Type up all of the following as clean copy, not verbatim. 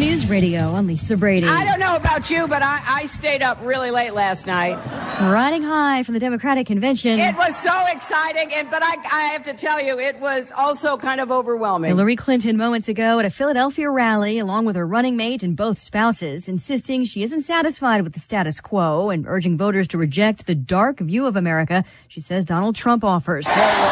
News Radio, I'm Lisa Brady. I don't know about you, but I stayed up really late last night. Riding high from the Democratic Convention. It was so exciting, but I have to tell you, it was also kind of overwhelming. Hillary Clinton moments ago at a Philadelphia rally, along with her running mate and both spouses, insisting she isn't satisfied with the status quo and urging voters to reject the dark view of America she says Donald Trump offers.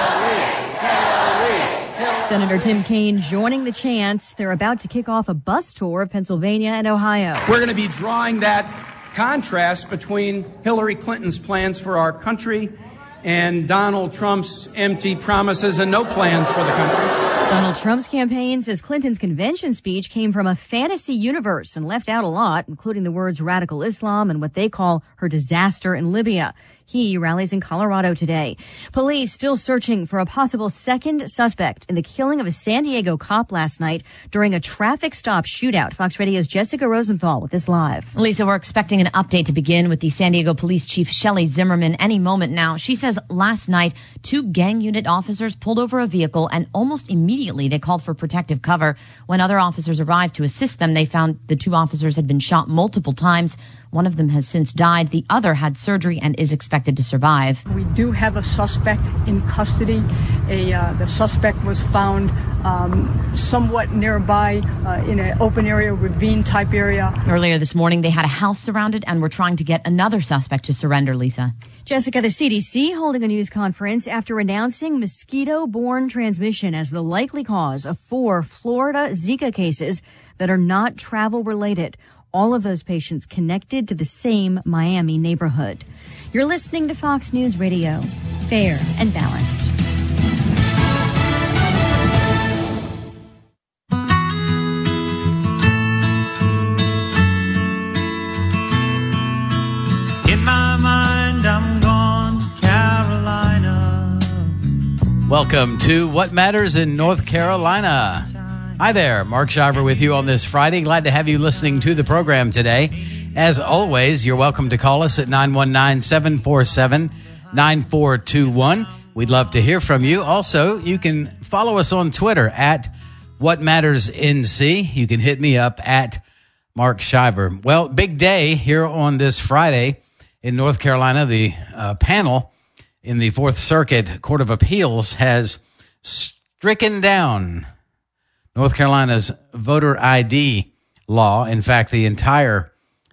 Senator Tim Kaine joining the chants. They're about to kick off a bus tour of Pennsylvania and Ohio. We're going to be drawing that contrast between Hillary Clinton's plans for our country and Donald Trump's empty promises and no plans for the country. Donald Trump's campaign says Clinton's convention speech came from a fantasy universe and left out a lot, including the words radical Islam and what they call her disaster in Libya. He rallies in Colorado today. Police still searching for a possible second suspect in the killing of a San Diego cop last night during a traffic stop shootout. Fox Radio's Jessica Rosenthal with this live. Lisa, we're expecting an update to begin with the San Diego Police Chief Shelley Zimmerman any moment now. She says last night, 2 gang unit officers pulled over a vehicle and almost immediately they called for protective cover. When other officers arrived to assist them, they found the 2 officers had been shot multiple times. One of them has since died. The other had surgery and is expected to survive. We do have a suspect in custody. The suspect was found somewhat nearby in an open area, ravine type area. Earlier this morning, they had a house surrounded and were trying to get another suspect to surrender, Lisa. Jessica, the CDC holding a news conference after announcing mosquito-borne transmission as the likely cause of 4 Florida Zika cases that are not travel-related. All of those patients connected to the same Miami neighborhood. You're listening to Fox News Radio. Fair and balanced. In my mind, I'm gone to Carolina. Welcome to What Matters in North Carolina. Hi there, Mark Shiver with you on this Friday. Glad to have you listening to the program today. As always, you're welcome to call us at 919-747-9421. We'd love to hear from you. Also, you can follow us on Twitter at WhatMattersNC. You can hit me up at Mark Shiver. Well, big day here on this Friday in North Carolina. The panel in the Fourth Circuit Court of Appeals has stricken down North Carolina's voter ID law. In fact, the entire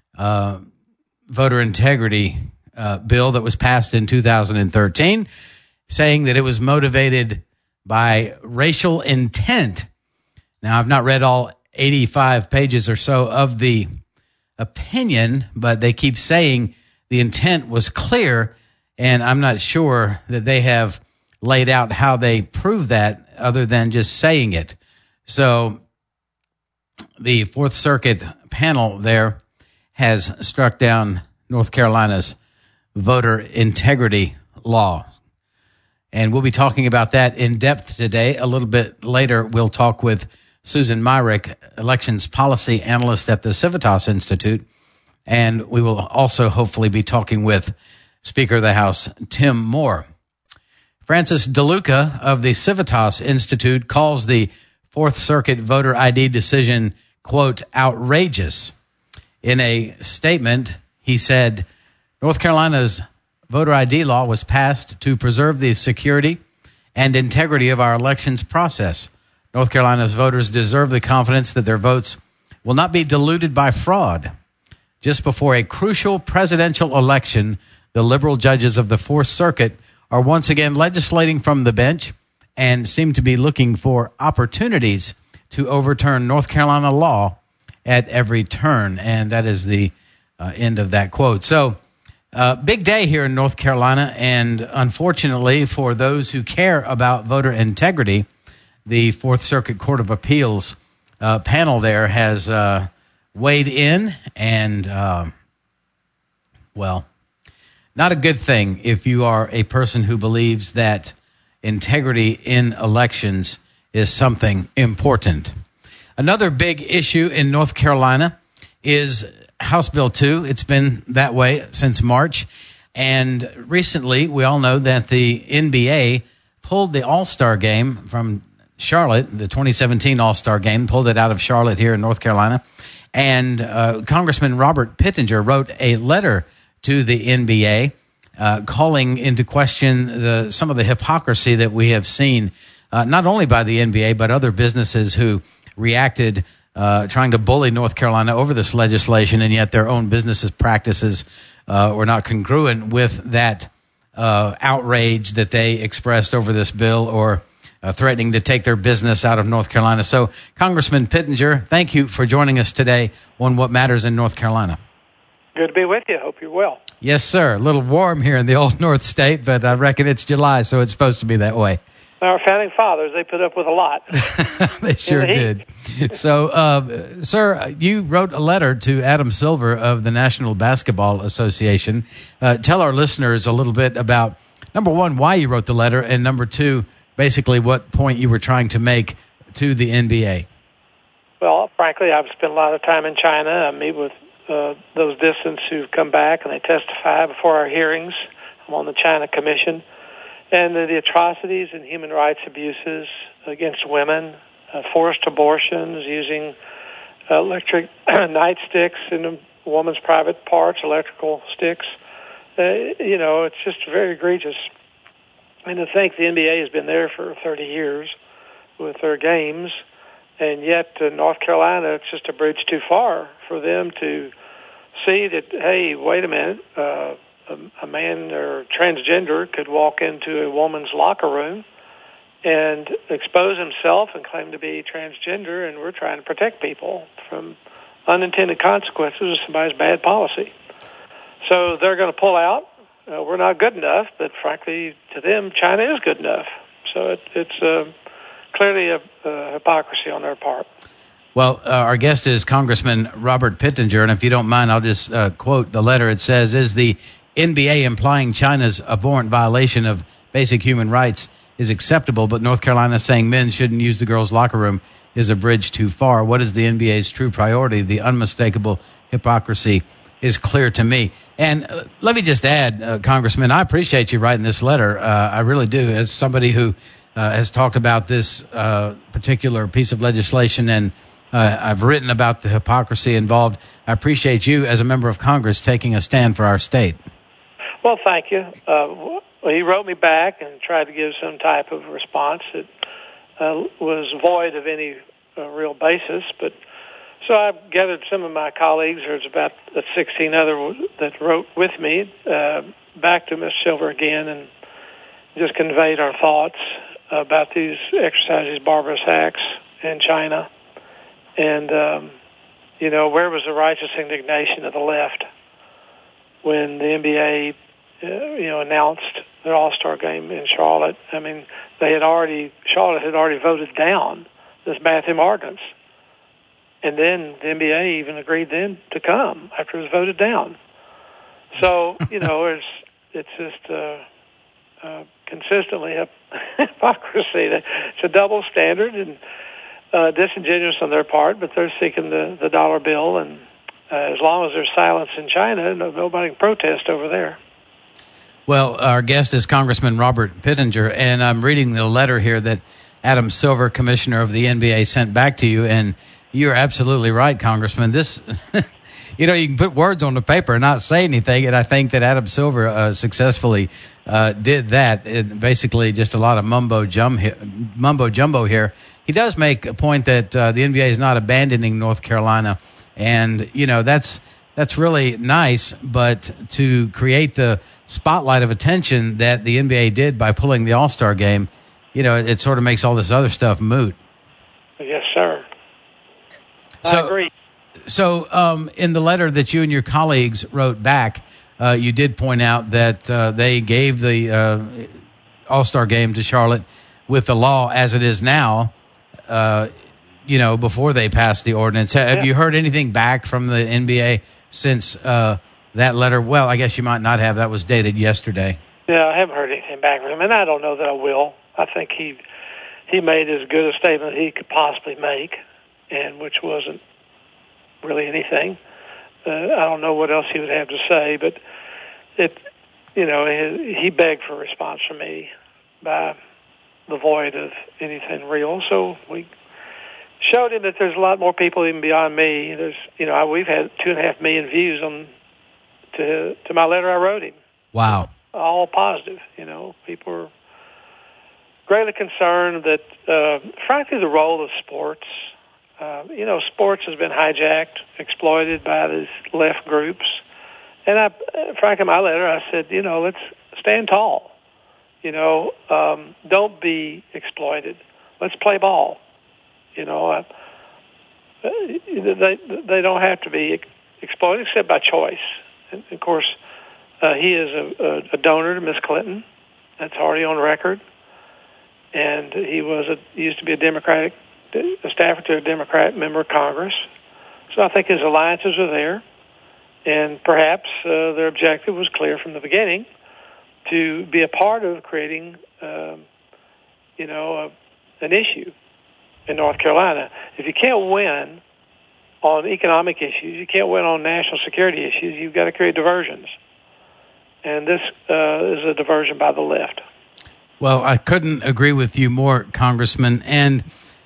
voter integrity bill that was passed in 2013, saying that it was motivated by racial intent. Now, I've not read all 85 pages or so of the opinion, but they keep saying the intent was clear, and I'm not sure that they have laid out how they prove that other than just saying it. So the Fourth Circuit panel there has struck down North Carolina's voter integrity law. And we'll be talking about that in depth today. A little bit later, we'll talk with Susan Myrick, elections policy analyst at the Civitas Institute. And we will also hopefully be talking with Speaker of the House, Tim Moore. Francis DeLuca of the Civitas Institute calls the Fourth Circuit voter ID decision, quote, outrageous. In a statement, he said, North Carolina's voter ID law was passed to preserve the security and integrity of our elections process. North Carolina's voters deserve the confidence that their votes will not be diluted by fraud. Just before a crucial presidential election, the liberal judges of the Fourth Circuit are once again legislating from the bench and seem to be looking for opportunities to overturn North Carolina law at every turn. And that is the end of that quote. So, big day here in North Carolina. And unfortunately, for those who care about voter integrity, the Fourth Circuit Court of Appeals panel there has weighed in. And, well, not a good thing if you are a person who believes that integrity in elections is something important. Another big issue in North Carolina is House Bill 2. It's been that way since March. And recently, we all know that the NBA pulled the All-Star game from Charlotte, the 2017 All-Star Game, pulled it out of Charlotte here in North Carolina. And Congressman Robert Pittenger wrote a letter to the NBA calling into question some of the hypocrisy that we have seen, not only by the NBA, but other businesses who reacted trying to bully North Carolina over this legislation, and yet their own businesses' practices were not congruent with that outrage that they expressed over this bill, or threatening to take their business out of North Carolina. So, Congressman Pittenger, thank you for joining us today on What Matters in North Carolina. Good to be with you. Hope you're well. Yes, sir. A little warm here in the old North State, but I reckon it's July, so it's supposed to be that way. Our founding fathers, they put up with a lot. They sure did. So, sir, you wrote a letter to Adam Silver of the National Basketball Association. Tell our listeners a little bit about, number one, why you wrote the letter, and number two, basically what point you were trying to make to the NBA. Well, frankly, I've spent a lot of time in China. I meet with those dissidents who've come back and they testify before our hearings. I'm on the China Commission. And the atrocities and human rights abuses against women, forced abortions, using electric nightsticks in a woman's private parts, electrical sticks. It's just very egregious. And to think the NBA has been there for 30 years with their games, and yet North Carolina, it's just a bridge too far for them to see that, hey, wait a minute, a man or transgender could walk into a woman's locker room and expose himself and claim to be transgender, and we're trying to protect people from unintended consequences of somebody's bad policy. So they're going to pull out. We're not good enough, but frankly, to them, China is good enough. So it's clearly a hypocrisy on their part. Well, our guest is Congressman Robert Pittenger, and if you don't mind, I'll just quote the letter. It says, "Is the NBA implying China's abhorrent violation of basic human rights is acceptable, but North Carolina saying men shouldn't use the girls' locker room is a bridge too far? What is the NBA's true priority? The unmistakable hypocrisy is clear to me." And let me just add, Congressman, I appreciate you writing this letter. I really do. As somebody who has talked about this particular piece of legislation, and I've written about the hypocrisy involved, I appreciate you as a member of Congress taking a stand for our state. Well, thank you. He wrote me back and tried to give some type of response that was void of any real basis, but so I've gathered some of my colleagues, there's about 16 other that wrote with me, back to Ms. Silver again, and just conveyed our thoughts about these barbarous acts in China. And, where was the righteous indignation of the left when the NBA, announced their All-Star game in Charlotte? I mean, Charlotte had already voted down this bathroom ordinance. And then the NBA even agreed then to come after it was voted down. So, it's just consistently hypocrisy. It's a double standard and disingenuous on their part, but they're seeking the dollar bill. And as long as there's silence in China, nobody can protest over there. Well, our guest is Congressman Robert Pittenger, and I'm reading the letter here that Adam Silver, commissioner of the NBA, sent back to you, and you're absolutely right, Congressman. This, you can put words on the paper and not say anything, and I think that Adam Silver successfully did that. Basically, just a lot of mumbo jumbo here. He does make a point that the NBA is not abandoning North Carolina, and that's really nice. But to create the spotlight of attention that the NBA did by pulling the All-Star game, it sort of makes all this other stuff moot. Yes, sir. So, I agree. So in the letter that you and your colleagues wrote back, you did point out that they gave the All-Star game to Charlotte with the law as it is now, before they passed the ordinance. Have you heard anything back from the NBA since that letter? Well, I guess you might not have. That was dated yesterday. Yeah, I haven't heard anything back from him, and I don't know that I will. I think he made as good a statement he could possibly make, and which wasn't really anything. I don't know what else he would have to say, but he begged for a response from me by the void of anything real. So we showed him that there's a lot more people even beyond me. There's, we've had 2.5 million views to my letter I wrote him. Wow. All positive. People are greatly concerned that, frankly, the role of sports. Sports has been hijacked, exploited by these left groups. And frankly, in my letter, I said, let's stand tall. Don't be exploited. Let's play ball. They don't have to be exploited except by choice. And of course, he is a donor to Miss Clinton. That's already on record. And he used to be a staffer to a Democrat member of Congress. So I think his alliances are there. And perhaps their objective was clear from the beginning to be a part of creating, an issue in North Carolina. If you can't win on economic issues, you can't win on national security issues, you've got to create diversions. And this is a diversion by the left. Well, I couldn't agree with you more, Congressman. And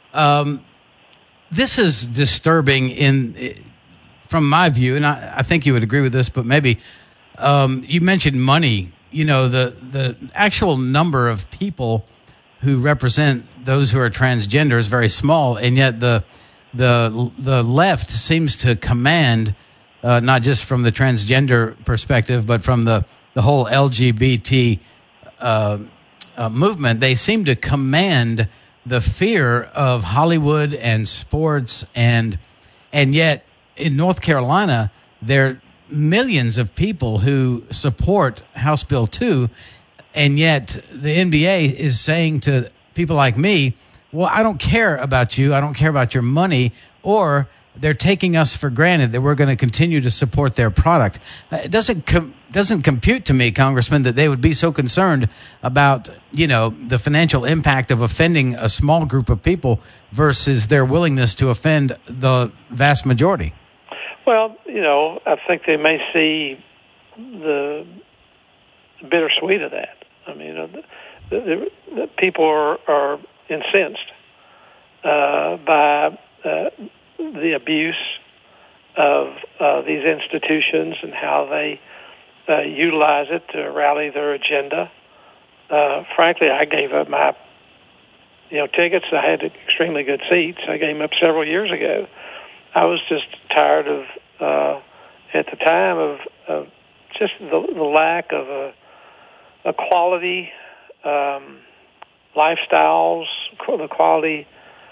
this is disturbing from my view, and I think you would agree with this, but maybe you mentioned money. The actual number of people who represent those who are transgender is very small, and yet the left seems to command, not just from the transgender perspective, but from the whole LGBT movement. They seem to command the fear of Hollywood and sports, and yet in North Carolina, there are millions of people who support House Bill 2, and yet the NBA is saying to people like me, well, I don't care about you, I don't care about your money, or they're taking us for granted that we're going to continue to support their product. It doesn't compute to me, Congressman, that they would be so concerned about, the financial impact of offending a small group of people versus their willingness to offend the vast majority. Well, I think they may see the bittersweet of that. I mean, the people are incensed by the abuse of these institutions and how they utilize it to rally their agenda. Frankly, I gave up my tickets. I had extremely good seats. I gave them up several years ago. I was just tired of, at the time, of just the lack of a quality lifestyles, the quality,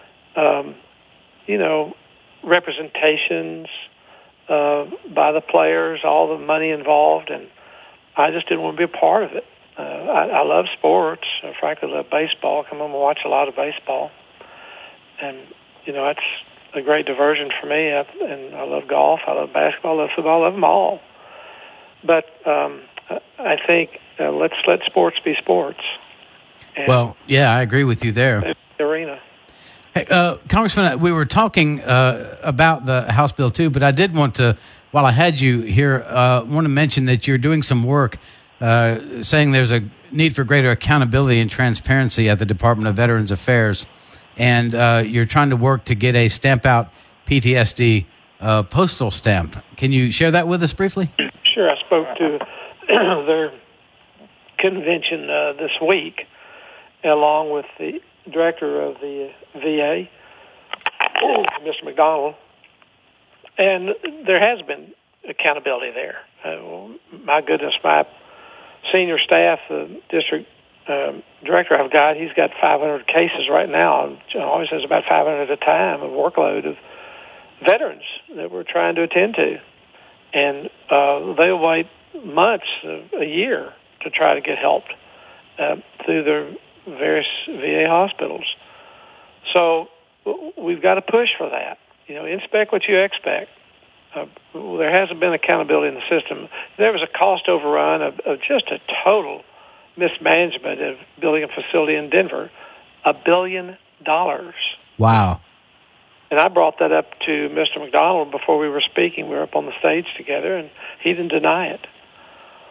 representations by the players, all the money involved, and I just didn't want to be a part of it. I love sports. I frankly love baseball. I come home and watch a lot of baseball, and it's a great diversion for me. And I love golf. I love basketball. I love football. I love them all. But I think let's let sports be sports. Well, yeah, I agree with you there. The arena. Hey, Congressman, we were talking about the House Bill 2, but I did want to, while I had you here, want to mention that you're doing some work saying there's a need for greater accountability and transparency at the Department of Veterans Affairs, and you're trying to work to get a Stamp Out PTSD postal stamp. Can you share that with us briefly? Sure. I spoke to their convention this week, along with the director of the VA, Mr. McDonald, and there has been accountability there. My goodness, my senior staff, the district director I've got, he's got 500 cases right now. Always has about 500 at a time, a workload of veterans that we're trying to attend to. And they'll wait months, a year, to try to get helped through their various VA hospitals. So we've got to push for that. Inspect what you expect. There hasn't been accountability in the system. There was a cost overrun of just a total mismanagement of building a facility in Denver, $1 billion. Wow. And I brought that up to Mr. McDonald before we were speaking. We were up on the stage together, and he didn't deny it.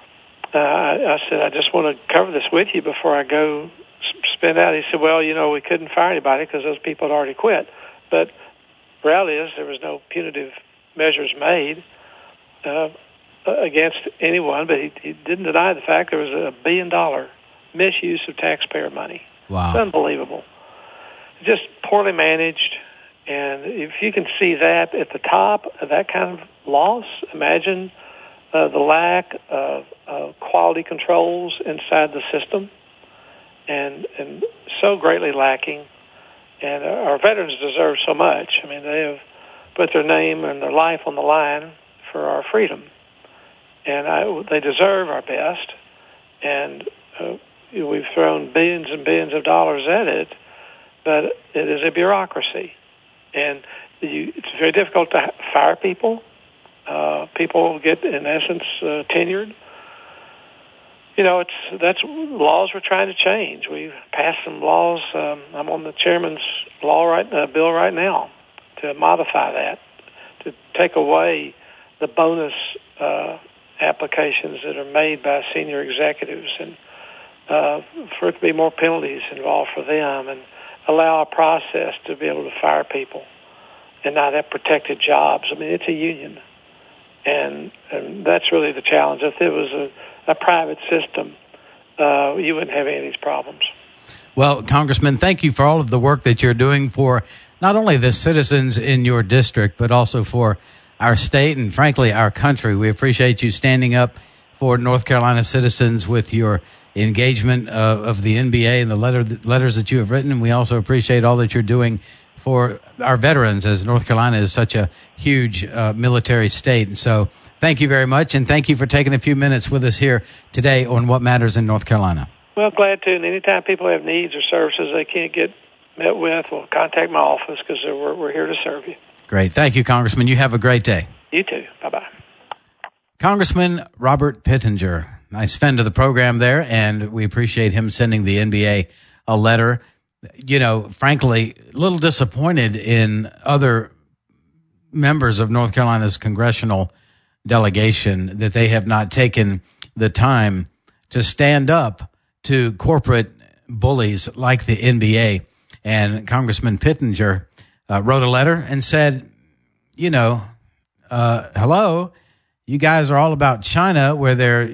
I said, I just want to cover this with you before I go spend out. He said, well, we couldn't fire anybody because those people had already quit. But the reality is there was no punitive measures made against anyone, but he didn't deny the fact there was $1 billion misuse of taxpayer money. Wow. It's unbelievable. Just poorly managed. And if you can see that at the top of that kind of loss, imagine the lack of quality controls inside the system, and so greatly lacking. And our veterans deserve so much. I mean, they have put their name and their life on the line for our freedom, and they deserve our best. And we've thrown billions and billions of dollars at it, but it is a bureaucracy, and it's very difficult to fire people. People get, in essence, tenured. That's laws we're trying to change. We've passed some laws. I'm on the chairman's bill right now to modify that, to take away the bonus applications that are made by senior executives, and for it to be more penalties involved for them, and allow a process to be able to fire people and not have protected jobs. I mean, it's a union. And that's really the challenge. If it was a private system, you wouldn't have any of these problems. Well, Congressman, thank you for all of the work that you're doing for not only the citizens in your district, but also for our state and, frankly, our country. We appreciate you standing up for North Carolina citizens with your engagement of the NBA and the letters that you have written. And we also appreciate all that you're doing for our veterans, as North Carolina is such a huge military state. And so thank you very much, and thank you for taking a few minutes with us here today on What Matters in North Carolina. Well, glad to. And anytime people have needs or services they can't get met with, well, contact my office, because we're here to serve you. Great. Thank you, Congressman. You have a great day. You too. Bye-bye. Congressman Robert Pittenger, nice friend of the program there, and we appreciate him sending the NBA a letter. Frankly, a little disappointed in other members of North Carolina's congressional delegation that they have not taken the time to stand up to corporate bullies like the NBA. And Congressman Pittenger wrote a letter and said, hello, you guys are all about China, where they're,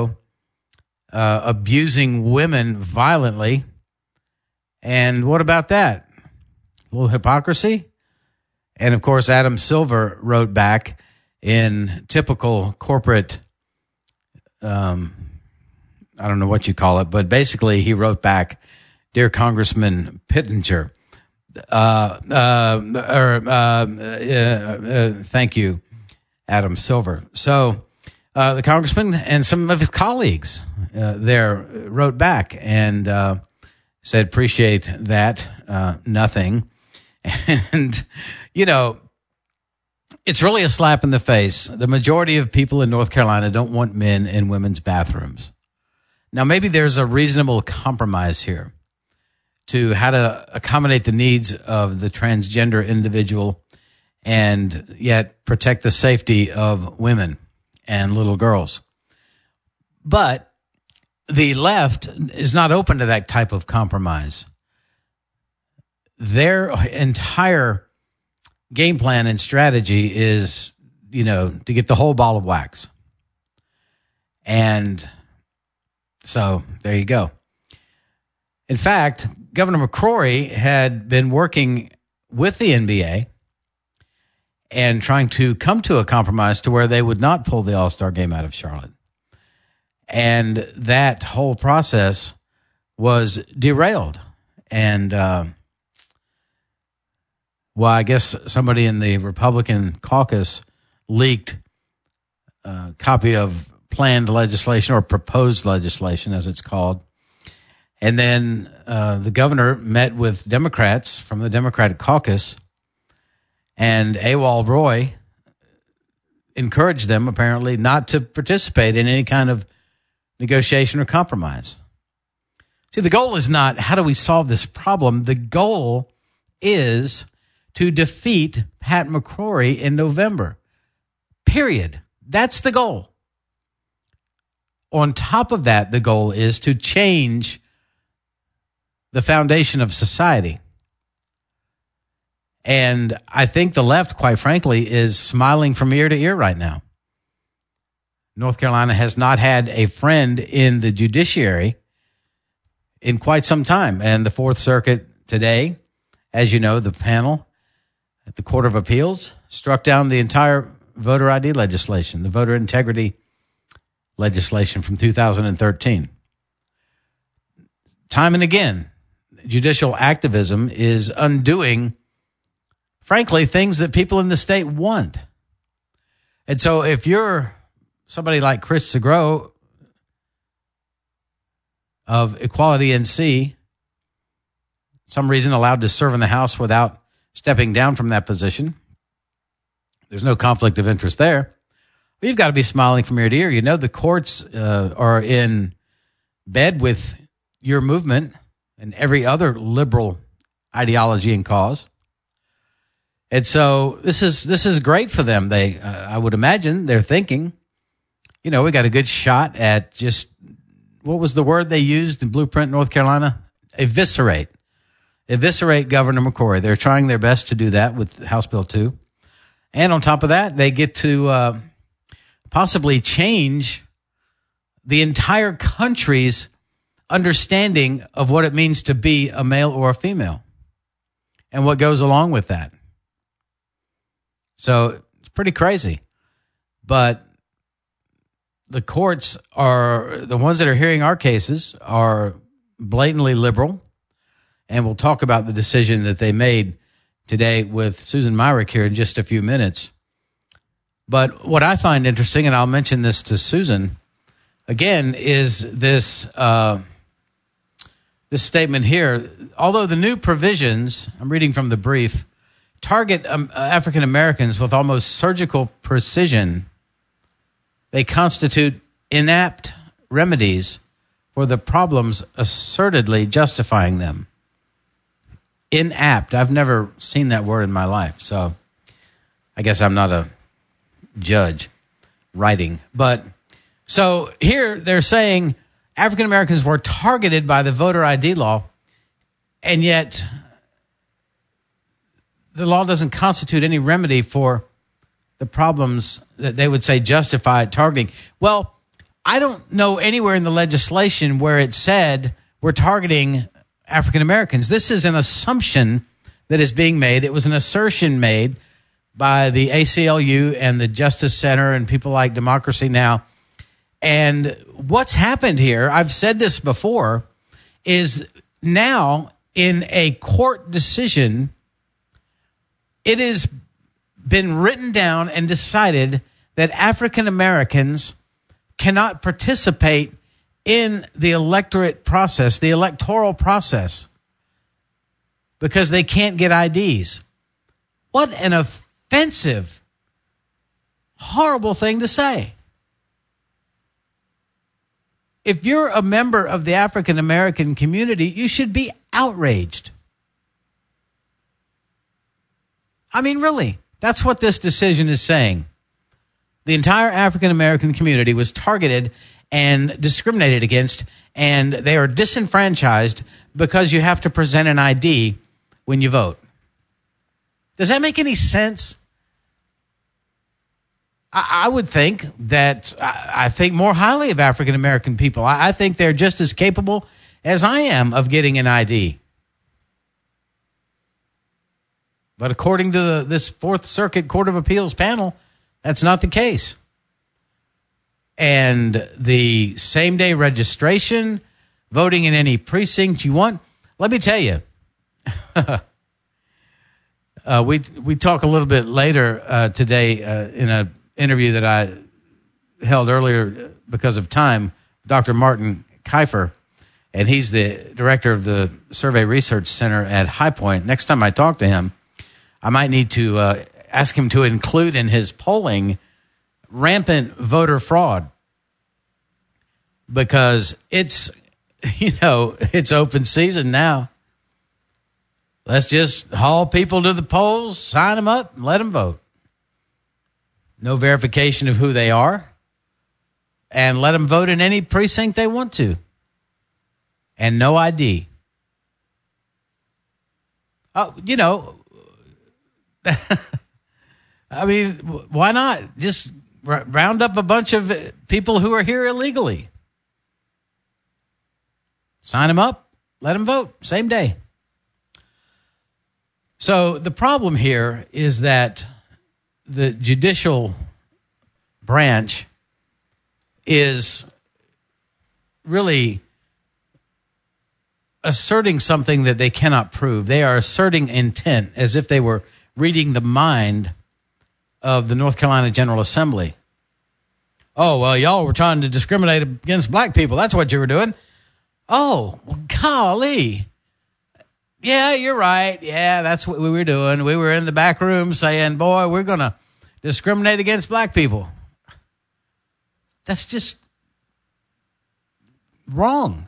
abusing women violently. And what about that? A little hypocrisy? And, of course, Adam Silver wrote back in typical corporate, I don't know what you call it, but basically he wrote back, Dear Congressman Pittenger, thank you, Adam Silver. So the congressman and some of his colleagues there wrote back and said, appreciate that, nothing. And, it's really a slap in the face. The majority of people in North Carolina don't want men in women's bathrooms. Now, maybe there's a reasonable compromise here to how to accommodate the needs of the transgender individual and yet protect the safety of women and little girls. But the left is not open to that type of compromise. Their entire game plan and strategy is, to get the whole ball of wax. And so there you go. In fact, Governor McCrory had been working with the NBA and trying to come to a compromise to where they would not pull the All-Star game out of Charlotte. And that whole process was derailed. And, I guess somebody in the Republican caucus leaked a copy of planned legislation, or proposed legislation, as it's called. And then the governor met with Democrats from the Democratic caucus, and Awal Roy encouraged them, apparently, not to participate in any kind of negotiation or compromise. See, the goal is not, how do we solve this problem? The goal is to defeat Pat McCrory in November. Period. That's the goal. on top of that, the goal is to change the foundation of society. And I think the left, quite frankly, is smiling from ear to ear right now. North Carolina has not had a friend in the judiciary in quite some time. And the Fourth Circuit today, as you know, the panel at the Court of Appeals struck down the entire voter ID legislation, the voter integrity legislation from 2013. Time and again, judicial activism is undoing, frankly, things that people in the state want. And so if you're somebody like Chris Segro of Equality NC, some reason allowed to serve in the House without stepping down from that position, there's no conflict of interest there. But you've got to be smiling from ear to ear. You know the courts are in bed with your movement and every other liberal ideology and cause. And so this is great for them. They, I would imagine, they're thinking, we got a good shot at just, what was the word they used in Blueprint, North Carolina? Eviscerate Governor McCrory. They're trying their best to do that with House Bill 2. And on top of that, they get to possibly change the entire country's understanding of what it means to be a male or a female and what goes along with that. So it's pretty crazy. But the courts are, the ones that are hearing our cases are blatantly liberal. And we'll talk about the decision that they made today with Susan Myrick here in just a few minutes. But what I find interesting, and I'll mention this to Susan again, is this this statement here. Although the new provisions, I'm reading from the brief, target African Americans with almost surgical precision, they constitute inapt remedies for the problems assertedly justifying them. Inapt. I've never seen that word in my life, so I guess I'm not a judge writing. But so here they're saying African Americans were targeted by the voter ID law, and yet the law doesn't constitute any remedy for the problems that they would say justify targeting. Well, I don't know anywhere in the legislation where it said we're targeting African Americans. This is an assumption that is being made. It was an assertion made by the ACLU and the Justice Center and people like Democracy Now! And what's happened here, I've said this before, is now in a court decision, it has been written down and decided that African Americans cannot participate in the electorate process, the electoral process, because they can't get IDs. What an offensive, horrible thing to say. If you're a member of the African American community, you should be outraged. I mean, really, that's what this decision is saying. The entire African American community was targeted and discriminated against, and they are disenfranchised because you have to present an ID when you vote. Does that make any sense? I would think that I think more highly of African American people. I think they're just as capable as I am of getting an ID. But according to this Fourth Circuit Court of Appeals panel, that's not the case. And the same-day registration, voting in any precinct you want, let me tell you, we talk a little bit later today in an interview that I held earlier because of time, Dr. Martin Kiefer, and he's the director of the Survey Research Center at High Point. Next time I talk to him, I might need to ask him to include in his polling rampant voter fraud, because it's open season now. Let's just haul people to the polls, sign them up, and let them vote. No verification of who they are. and let them vote in any precinct they want to. And no ID. Oh, you know, I mean, why not just round up a bunch of people who are here illegally? Sign them up, let them vote, same day. So the problem here is that the judicial branch is really asserting something that they cannot prove. They are asserting intent as if they were reading the mind of the North Carolina General Assembly. Oh, well, y'all were trying to discriminate against black people. That's what you were doing. Oh, well, golly. Yeah, you're right. Yeah, that's what we were doing. We were in the back room saying, boy, we're going to discriminate against black people. That's just wrong.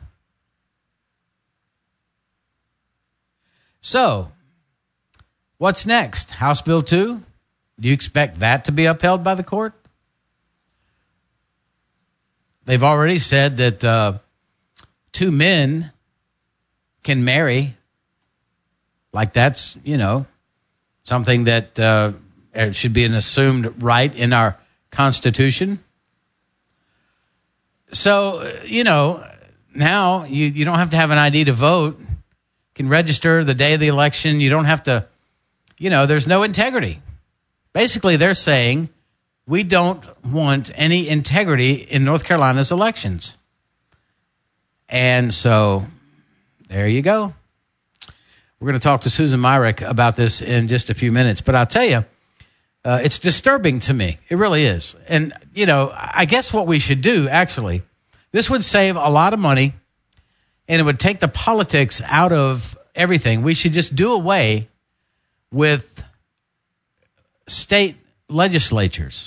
So, what's next? House Bill 2? Do you expect that to be upheld by the court? They've already said that 2 men can marry. Like that's, you know, something that should be an assumed right in our Constitution. So, you know, now you don't have to have an ID to vote. You can register the day of the election. You don't have to, you know, there's no integrity. Basically, they're saying we don't want any integrity in North Carolina's elections. And so there you go. We're going to talk to Susan Myrick about this in just a few minutes. But I'll tell you, it's disturbing to me. It really is. And, you know, I guess what we should do, actually, this would save a lot of money and it would take the politics out of everything. We should just do away with state legislatures.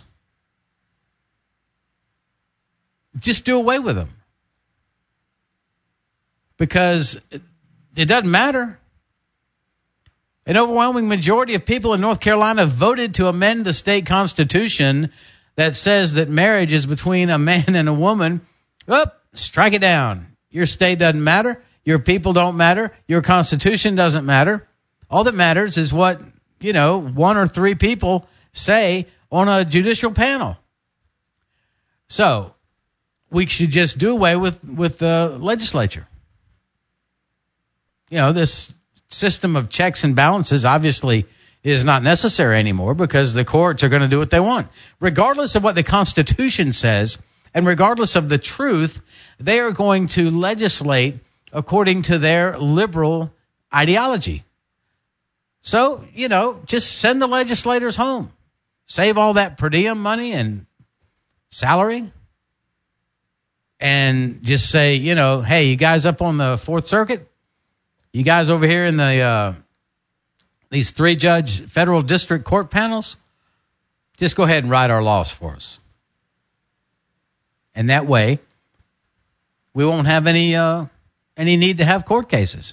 Just do away with them. Because it doesn't matter. An overwhelming majority of people in North Carolina voted to amend the state constitution that says that marriage is between a man and a woman. Strike it down. Your state doesn't matter. Your people don't matter. Your constitution doesn't matter. All that matters is what, you know, 1 or 3 people say on a judicial panel. So we should just do away with the legislature. You know, this system of checks and balances obviously is not necessary anymore because the courts are going to do what they want. Regardless of what the Constitution says and regardless of the truth, they are going to legislate according to their liberal ideology. So, you know, just send the legislators home. Save all that per diem money and salary. And just say, you know, hey, you guys up on the 4th Circuit? You guys over here in the these 3-judge federal district court panels? Just go ahead and write our laws for us. And that way, we won't have any need to have court cases.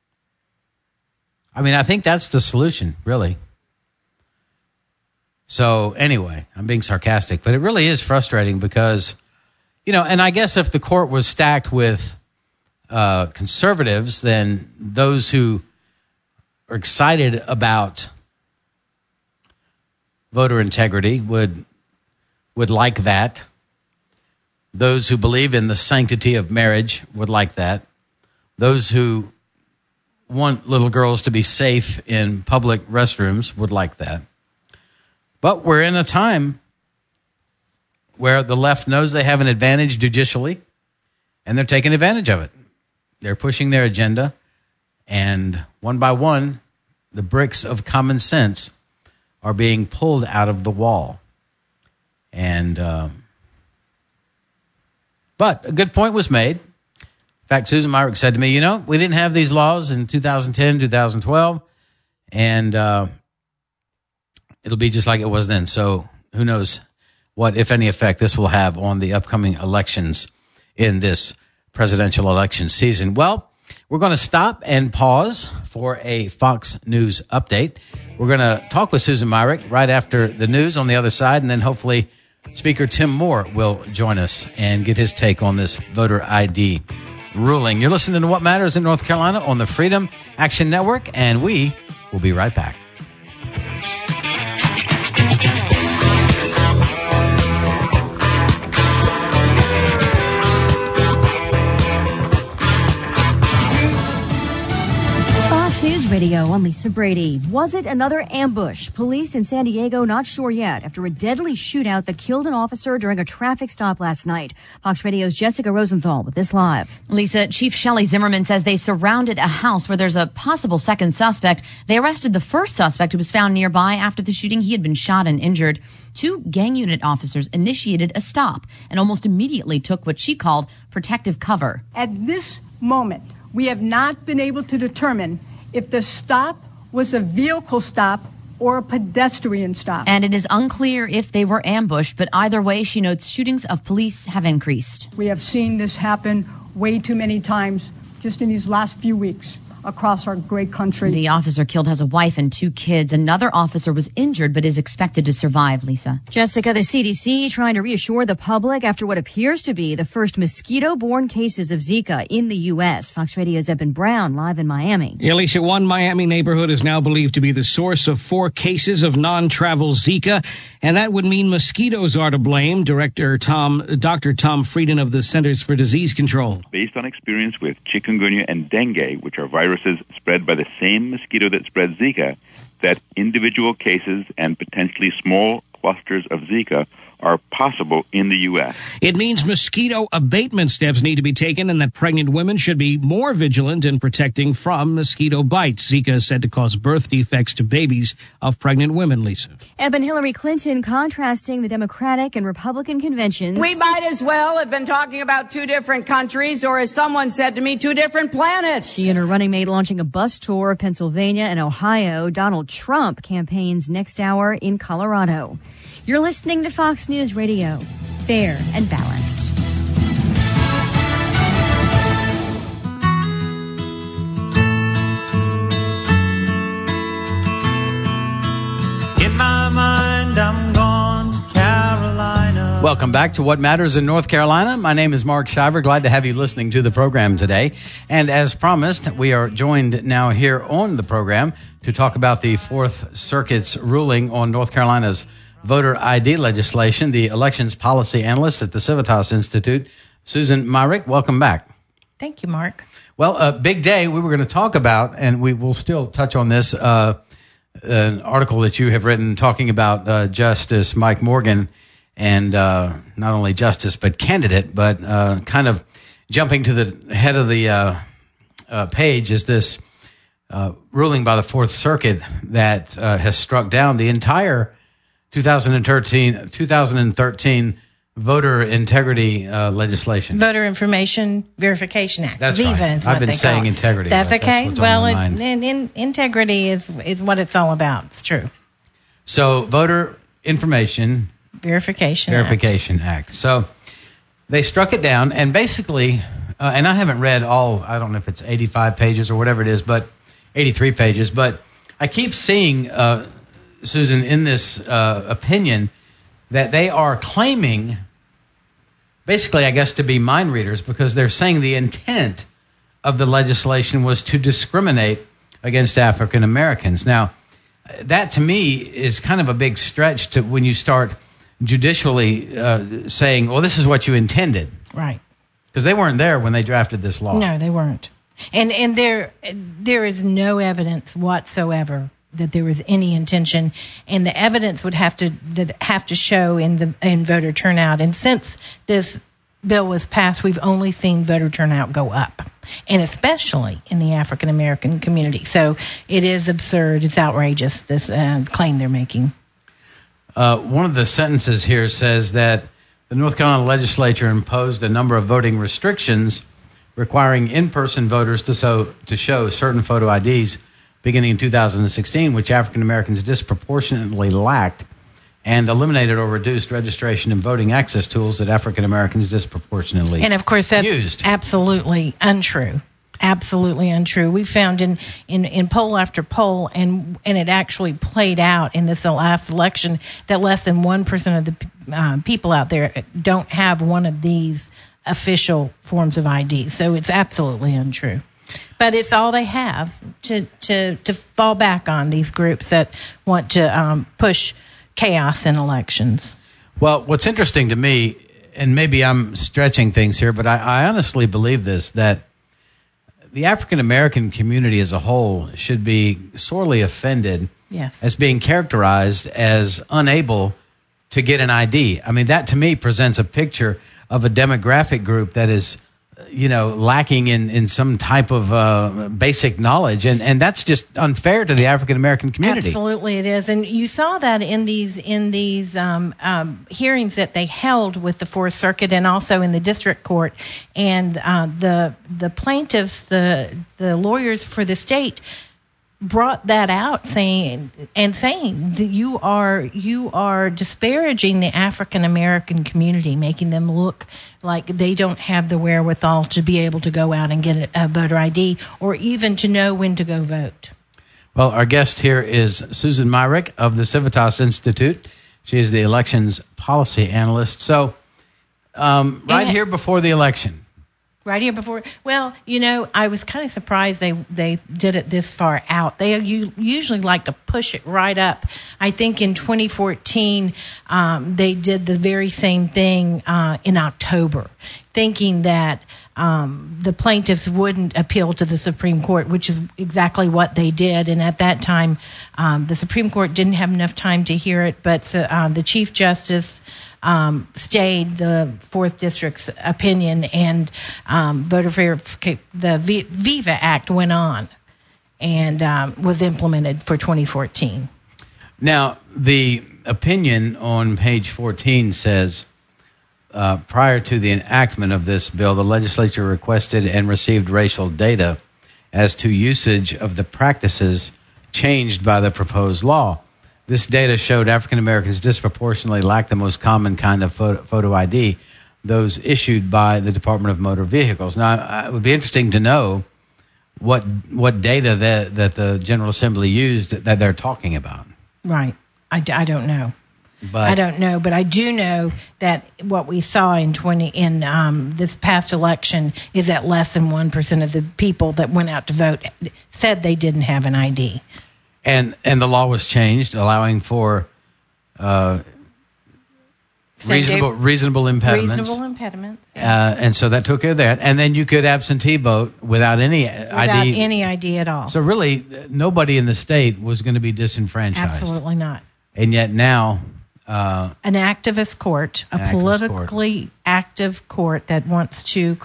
I mean, I think that's the solution, really. So anyway, I'm being sarcastic, but it really is frustrating because, you know, and I guess if the court was stacked with conservatives, then those who are excited about voter integrity would like that. Those who believe in the sanctity of marriage would like that. Those who want little girls to be safe in public restrooms would like that. But we're in a time where the left knows they have an advantage judicially, and they're taking advantage of it. They're pushing their agenda, and one by one, the bricks of common sense are being pulled out of the wall. And but a good point was made. In fact, Susan Myrick said to me, you know, we didn't have these laws in 2010, 2012, and it'll be just like it was then. So who knows what, if any, effect this will have on the upcoming elections in this presidential election season. Well, we're going to stop and pause for a Fox News update. We're going to talk with Susan Myrick right after the news on the other side, and then hopefully Speaker Tim Moore will join us and get his take on this voter ID ruling. You're listening to What Matters in North Carolina on the Freedom Action Network, and we will be right back. News Radio, I'm Lisa Brady. Was it another ambush? Police in San Diego not sure yet after a deadly shootout that killed an officer during a traffic stop last night. Fox Radio's Jessica Rosenthal with this live. Lisa, Chief Shelley Zimmerman says they surrounded a house where there's a possible second suspect. They arrested the first suspect who was found nearby after the shooting. He had been shot and injured. 2 gang unit officers initiated a stop and almost immediately took what she called protective cover. At this moment, we have not been able to determine if the stop was a vehicle stop or a pedestrian stop. And it is unclear if they were ambushed, but either way, she notes shootings of police have increased. We have seen this happen way too many times just in these last few weeks across our great country. The officer killed has a wife and 2 kids. Another officer was injured but is expected to survive, Lisa. Jessica, the CDC trying to reassure the public after what appears to be the first mosquito-borne cases of Zika in the U.S. Fox Radio's Eben Brown live in Miami. Yeah, Lisa, one Miami neighborhood is now believed to be the source of 4 cases of non-travel Zika, and that would mean mosquitoes are to blame. Dr. Tom Frieden of the Centers for Disease Control. Based on experience with chikungunya and dengue, which are viruses spread by the same mosquito that spreads Zika, that individual cases and potentially small clusters of Zika are possible in the U.S. It means mosquito abatement steps need to be taken and that pregnant women should be more vigilant in protecting from mosquito bites. Zika is said to cause birth defects to babies of pregnant women, Lisa. Eben, Hillary Clinton contrasting the Democratic and Republican conventions. We might as well have been talking about 2 different countries, or as someone said to me, 2 different planets. She and her running mate launching a bus tour of Pennsylvania and Ohio. Donald Trump campaigns next hour in Colorado. You're listening to Fox News Radio, fair and balanced. In my mind, I'm gone to Carolina. Welcome back to What Matters in North Carolina. My name is Mark Shiver. Glad to have you listening to the program today. And as promised, we are joined now here on the program to talk about the Fourth Circuit's ruling on North Carolina's voter ID legislation. The elections policy analyst at the Civitas Institute, Susan Myrick. Welcome back. Thank you, Mark. Well, a big day we were going to talk about, and we will still touch on this, an article that you have written talking about Justice Mike Morgan and not only justice but candidate, but kind of jumping to the head of the page is this ruling by the Fourth Circuit that has struck down the entire 2013 voter integrity legislation. Voter Information Verification Act. That's VIVA right. is what I've been they saying call it. integrity. That's okay. Well, integrity is what it's all about. It's true. So, Voter Information Verification Act. So, they struck it down, and basically, and I haven't read all, I don't know if it's 85 pages or whatever it is, but 83 pages, but I keep seeing, Susan, in this opinion, that they are claiming, basically, I guess, to be mind readers, because they're saying the intent of the legislation was to discriminate against African Americans. Now, that to me is kind of a big stretch to when you start judicially saying, well, this is what you intended. Right. Because they weren't there when they drafted this law. No, they weren't. And there is no evidence whatsoever that there was any intention, and the evidence would have to show in voter turnout. And since this bill was passed, we've only seen voter turnout go up, and especially in the African American community. So it is absurd. It's outrageous, this claim they're making. One of the sentences here says that the North Carolina legislature imposed a number of voting restrictions requiring in-person voters to show certain photo IDs beginning in 2016, which African Americans disproportionately lacked, and eliminated or reduced registration and voting access tools that African Americans disproportionately used. And of course, that's absolutely untrue. Absolutely untrue. We found in poll after poll, and it actually played out in this last election, that less than 1% of the people out there don't have one of these official forms of ID. So it's absolutely untrue. But it's all they have to fall back on, these groups that want to push chaos in elections. Well, what's interesting to me, and maybe I'm stretching things here, but I honestly believe this, that the African American community as a whole should be sorely offended as being characterized as unable to get an ID. I mean, that to me presents a picture of a demographic group that is, lacking in some type of basic knowledge, and that's just unfair to the African American community. Absolutely, it is, and you saw that in these hearings that they held with the Fourth Circuit and also in the district court, and the plaintiffs, the lawyers for the state, brought that out, saying that you are disparaging the African American community, making them look like they don't have the wherewithal to be able to go out and get a voter ID or even to know when to go vote. Well, our guest here is Susan Myrick of the Civitas Institute. She is the elections policy analyst. So, here before the election. Right here before. Well, I was kind of surprised they did it this far out. They usually like to push it right up. I think in 2014, they did the very same thing in October, thinking that the plaintiffs wouldn't appeal to the Supreme Court, which is exactly what they did. And at that time, the Supreme Court didn't have enough time to hear it, but the Chief Justice stayed the Fourth District's opinion, and the VIVA Act went on and was implemented for 2014. Now, the opinion on page 14 says, prior to the enactment of this bill, the legislature requested and received racial data as to usage of the practices changed by the proposed law. This data showed African Americans disproportionately lack the most common kind of photo ID, those issued by the Department of Motor Vehicles. Now, it would be interesting to know what data that the General Assembly used that they're talking about. Right. I don't know. I don't know, but I do know that what we saw in this past election is that less than 1% of the people that went out to vote said they didn't have an ID. And the law was changed, allowing for reasonable impediments. Reasonable impediments. And so that took care of that. And then you could absentee vote without any ID. Without any ID at all. So really, nobody in the state was going to be disenfranchised. Absolutely not. And yet now... an activist court, a politically active court that wants to,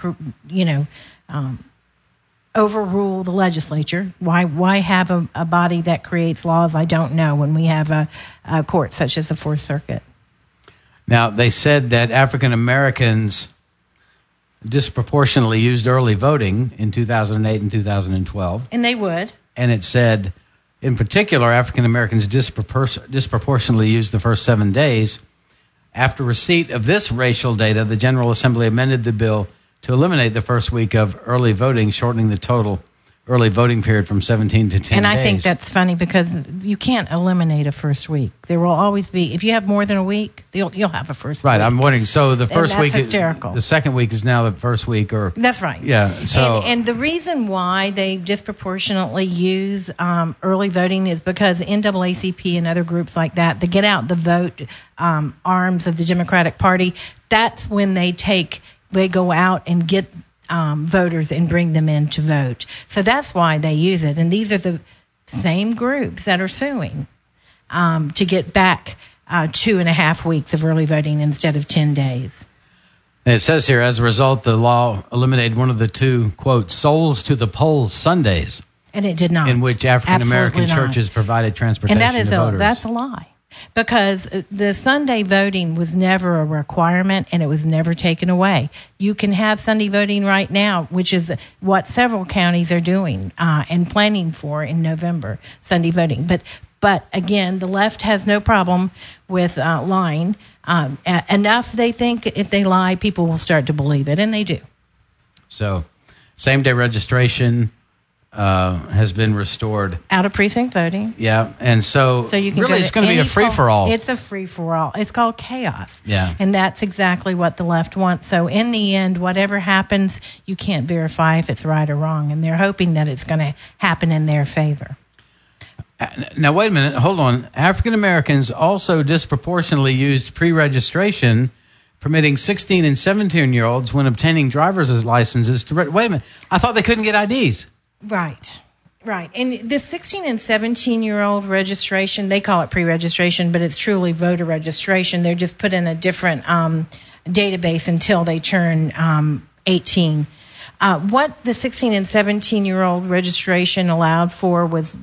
overrule the legislature. Why have a body that creates laws? I don't know, when we have a court such as the Fourth Circuit. Now, they said that African Americans disproportionately used early voting in 2008 and 2012. And they would. And it said, in particular, African Americans disproportionately used the first 7 days. After receipt of this racial data, the General Assembly amended the bill to eliminate the first week of early voting, shortening the total early voting period from 17 to 10 days. And I think that's funny because you can't eliminate a first week. There will always be, if you have more than a week, you'll have a first week. Right, I'm wondering, so the first week, hysterical. The second week is now the first week, or... That's right. Yeah, so... And the reason why they disproportionately use early voting is because NAACP and other groups like that, the Get Out the Vote arms of the Democratic Party, that's when they go out and get voters and bring them in to vote. So that's why they use it. And these are the same groups that are suing to get back 2.5 weeks of early voting instead of 10 days. And it says here, as a result, the law eliminated one of the two, quote, souls to the polls Sundays. And it did not. In which African-American churches provided transportation to voters. That's a lie. Because the Sunday voting was never a requirement and it was never taken away. You can have Sunday voting right now, which is what several counties are doing and planning for in November, Sunday voting. But again, the left has no problem with lying. Enough they think if they lie, people will start to believe it, and they do. So Same-day registration has been restored. Out of precinct voting. Yeah, and so you can really it's going to be a free-for-all. It's a free-for-all. It's called chaos. Yeah. And that's exactly what the left wants. So in the end, whatever happens, you can't verify if it's right or wrong. And they're hoping that it's going to happen in their favor. Now, wait a minute. Hold on. African Americans also disproportionately used pre-registration, permitting 16 and 17-year-olds when obtaining driver's licenses to... Wait a minute. I thought they couldn't get IDs. Right. And the 16 and 17-year-old registration, they call it pre-registration, but it's truly voter registration. They're just put in a different database until they turn 18. What the 16 and 17-year-old registration allowed for was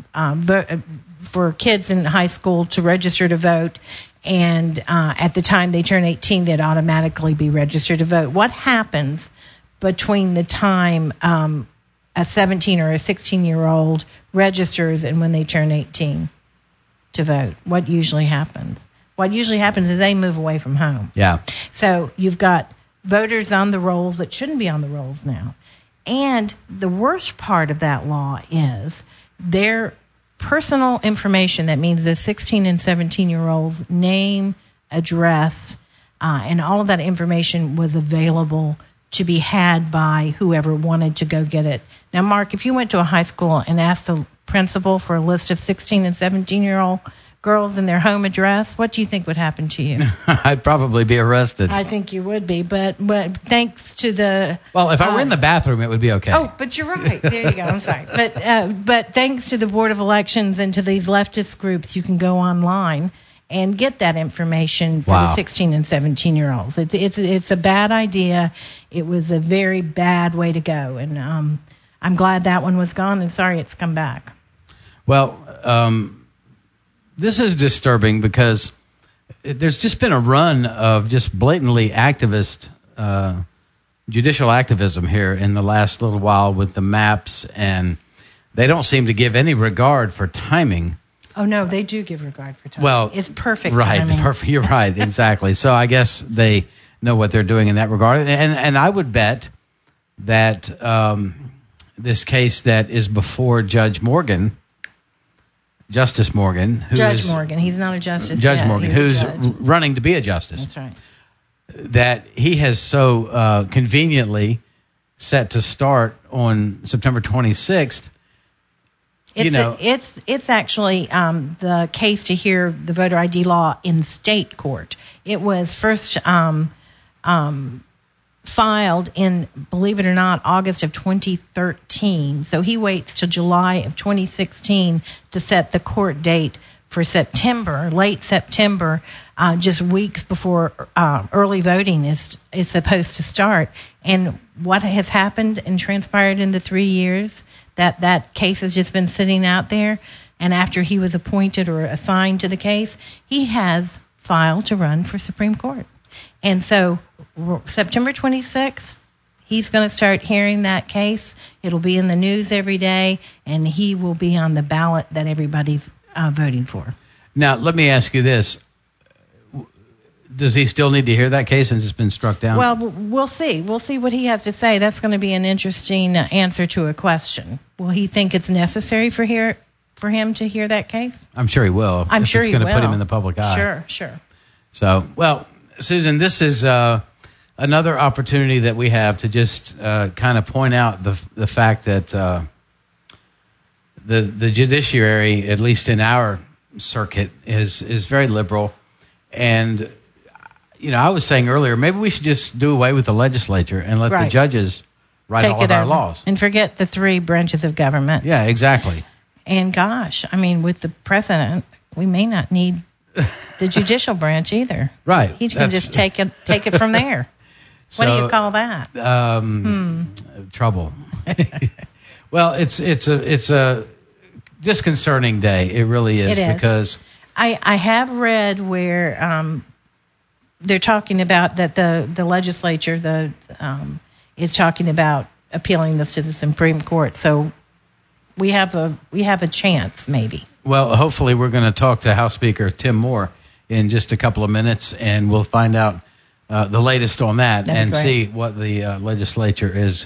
for kids in high school to register to vote, and at the time they turn 18, they'd automatically be registered to vote. What happens between the time a 17 or a 16-year-old registers and when they turn 18 to vote? What usually happens? What usually happens is they move away from home. Yeah. So you've got voters on the rolls that shouldn't be on the rolls now. And the worst part of that law is their personal information. That means the 16 and 17-year-olds' name, address, and all of that information was available to be had by whoever wanted to go get it. Now, Mark, if you went to a high school and asked the principal for a list of 16 and 17-year-old girls and their home address, what do you think would happen to you? I'd probably be arrested. I think you would be, but thanks to the... Well, if I were in the bathroom, it would be okay. Oh, but you're right. There you go. I'm sorry. But thanks to the Board of Elections and to these leftist groups, you can go online and get that information for the 16 and 17-year-olds. It's a bad idea. It was a very bad way to go, and I'm glad that one was gone, and sorry it's come back. Well, this is disturbing because there's just been a run of just blatantly activist judicial activism here in the last little while with the maps, and they don't seem to give any regard for timing. Oh, no, they do give regard for timing. Well, it's perfect timing. Right, perfect. You're right, exactly. So I guess they know what they're doing in that regard. And I would bet that this case that is before Justice Morgan, Morgan, he's not a justice Judge yet. Morgan, who's running to be a justice. That's right. That he has so conveniently set to start on September 26th. It's actually the case to hear the voter ID law in state court. It was first filed in, believe it or not, August of 2013. So he waits till July of 2016 to set the court date for late September, just weeks before early voting is supposed to start. And what has happened and transpired in the 3 years that case has just been sitting out there, and after he was appointed or assigned to the case, he has filed to run for Supreme Court. And so September 26th, he's going to start hearing that case. It'll be in the news every day, and he will be on the ballot that everybody's voting for. Now, let me ask you this. Does he still need to hear that case since it's been struck down? Well, we'll see. We'll see what he has to say. That's going to be an interesting answer to a question. Will he think it's necessary for him to hear that case? I'm sure he will. I'm sure he will. It's going to put him in the public eye. Sure. So, well, Susan, this is another opportunity that we have to just kind of point out the fact that the judiciary, at least in our circuit, is very liberal. And I was saying earlier, maybe we should just do away with the legislature and let the judges write all of our laws. And forget the three branches of government. Yeah, exactly. And gosh, with the president, we may not need the judicial branch either. Right. He can just take it from there. What do you call that? Trouble. Well, it's a disconcerting day. It really is. It is. Because I have read where they're talking about that the legislature is talking about appealing this to the Supreme Court. So we have a chance, maybe. Well, hopefully we're going to talk to House Speaker Tim Moore in just a couple of minutes, and we'll find out the latest on that and see what the legislature is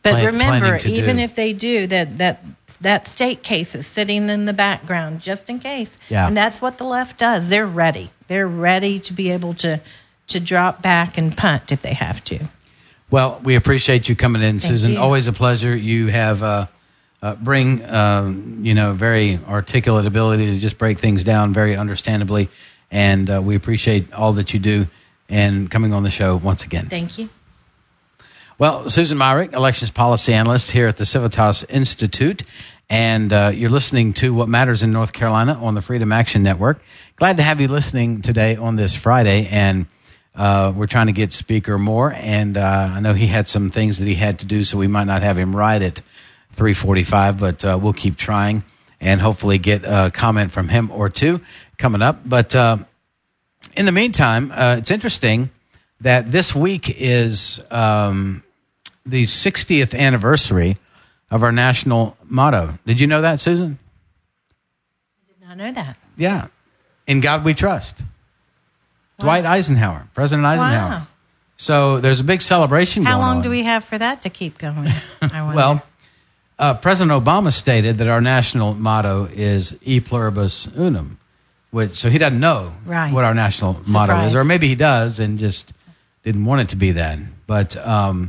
But remember, even if they do, that state case is sitting in the background just in case. Yeah. And that's what the left does. They're ready. They're ready to be able to drop back and punt if they have to. Well, we appreciate you coming in, Thank Susan. you. Always a pleasure. You have bring very articulate ability to just break things down very understandably, and we appreciate all that you do and coming on the show once again. Thank you. Well, Susan Myrick, elections policy analyst here at the Civitas Institute, and you're listening to What Matters in North Carolina on the Freedom Action Network. Glad to have you listening today on this Friday, and we're trying to get Speaker Moore, and I know he had some things that he had to do, so we might not have him right at 3:45, but we'll keep trying and hopefully get a comment from him or two coming up. But in the meantime, it's interesting that this week is the 60th anniversary of our national motto. Did you know that, Susan? I did not know that. Yeah. In God We Trust. Wow. Dwight Eisenhower, President Eisenhower. Wow. So there's a big celebration going on. How long do we have for that to keep going? I wonder. Well, President Obama stated that our national motto is E pluribus unum, so he doesn't know what our national motto is, or maybe he does and just didn't want it to be that. But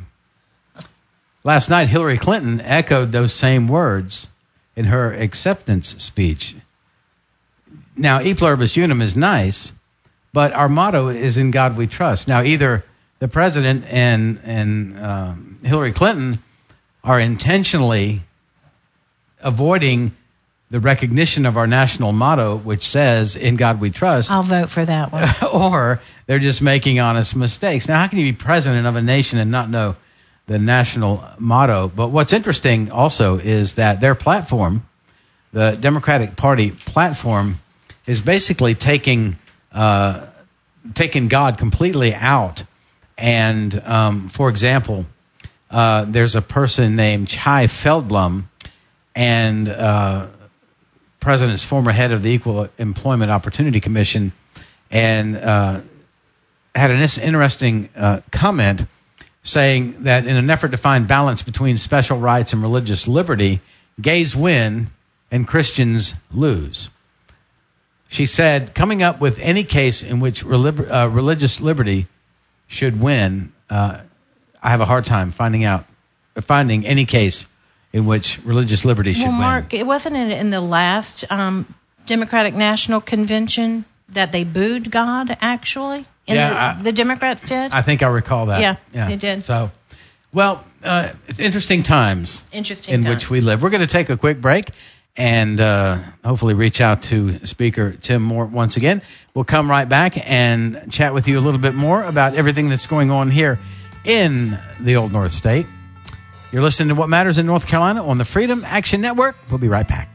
last night, Hillary Clinton echoed those same words in her acceptance speech. Now, E pluribus unum is nice, but our motto is In God We Trust. Now, either the president and Hillary Clinton are intentionally avoiding the recognition of our national motto, which says, In God We Trust. I'll vote for that one. Or they're just making honest mistakes. Now, how can you be president of a nation and not know the national motto? But what's interesting also is that their platform, the Democratic Party platform, is basically taking God completely out. And, for example, there's a person named Chai Feldblum, and President's former head of the Equal Employment Opportunity Commission, and had an interesting comment saying that in an effort to find balance between special rights and religious liberty, gays win and Christians lose. She said, coming up with any case in which religious liberty should win, I have a hard time finding any case in which religious liberty should win. Mark, it wasn't in the last Democratic National Convention that they booed God, actually? The Democrats did? I think I recall that. Yeah, they did. So, well, it's interesting times in which we live. We're going to take a quick break and hopefully reach out to Speaker Tim Moore once again. We'll come right back and chat with you a little bit more about everything that's going on here in the Old North State. You're listening to What Matters in North Carolina on the Freedom Action Network. We'll be right back.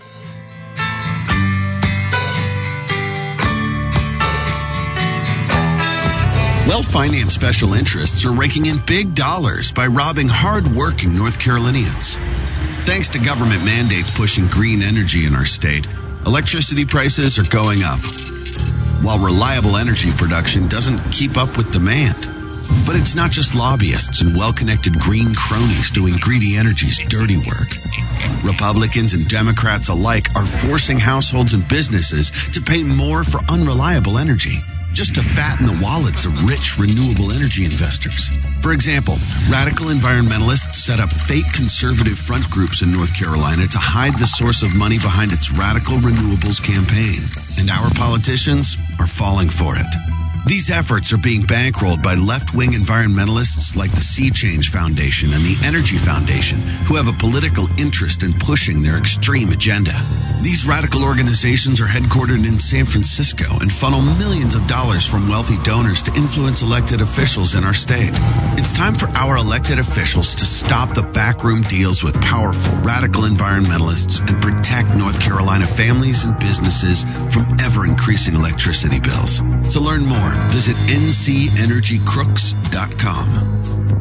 Well-financed special interests are raking in big dollars by robbing hard-working North Carolinians. Thanks to government mandates pushing green energy in our state, electricity prices are going up, while reliable energy production doesn't keep up with demand. But it's not just lobbyists and well-connected green cronies doing greedy energy's dirty work. Republicans and Democrats alike are forcing households and businesses to pay more for unreliable energy, just to fatten the wallets of rich renewable energy investors. For example, radical environmentalists set up fake conservative front groups in North Carolina to hide the source of money behind its radical renewables campaign. And our politicians are falling for it. These efforts are being bankrolled by left-wing environmentalists like the Sea Change Foundation and the Energy Foundation, who have a political interest in pushing their extreme agenda. These radical organizations are headquartered in San Francisco and funnel millions of dollars from wealthy donors to influence elected officials in our state. It's time for our elected officials to stop the backroom deals with powerful radical environmentalists and protect North Carolina families and businesses from ever-increasing electricity bills. To learn more, visit ncenergycrooks.com.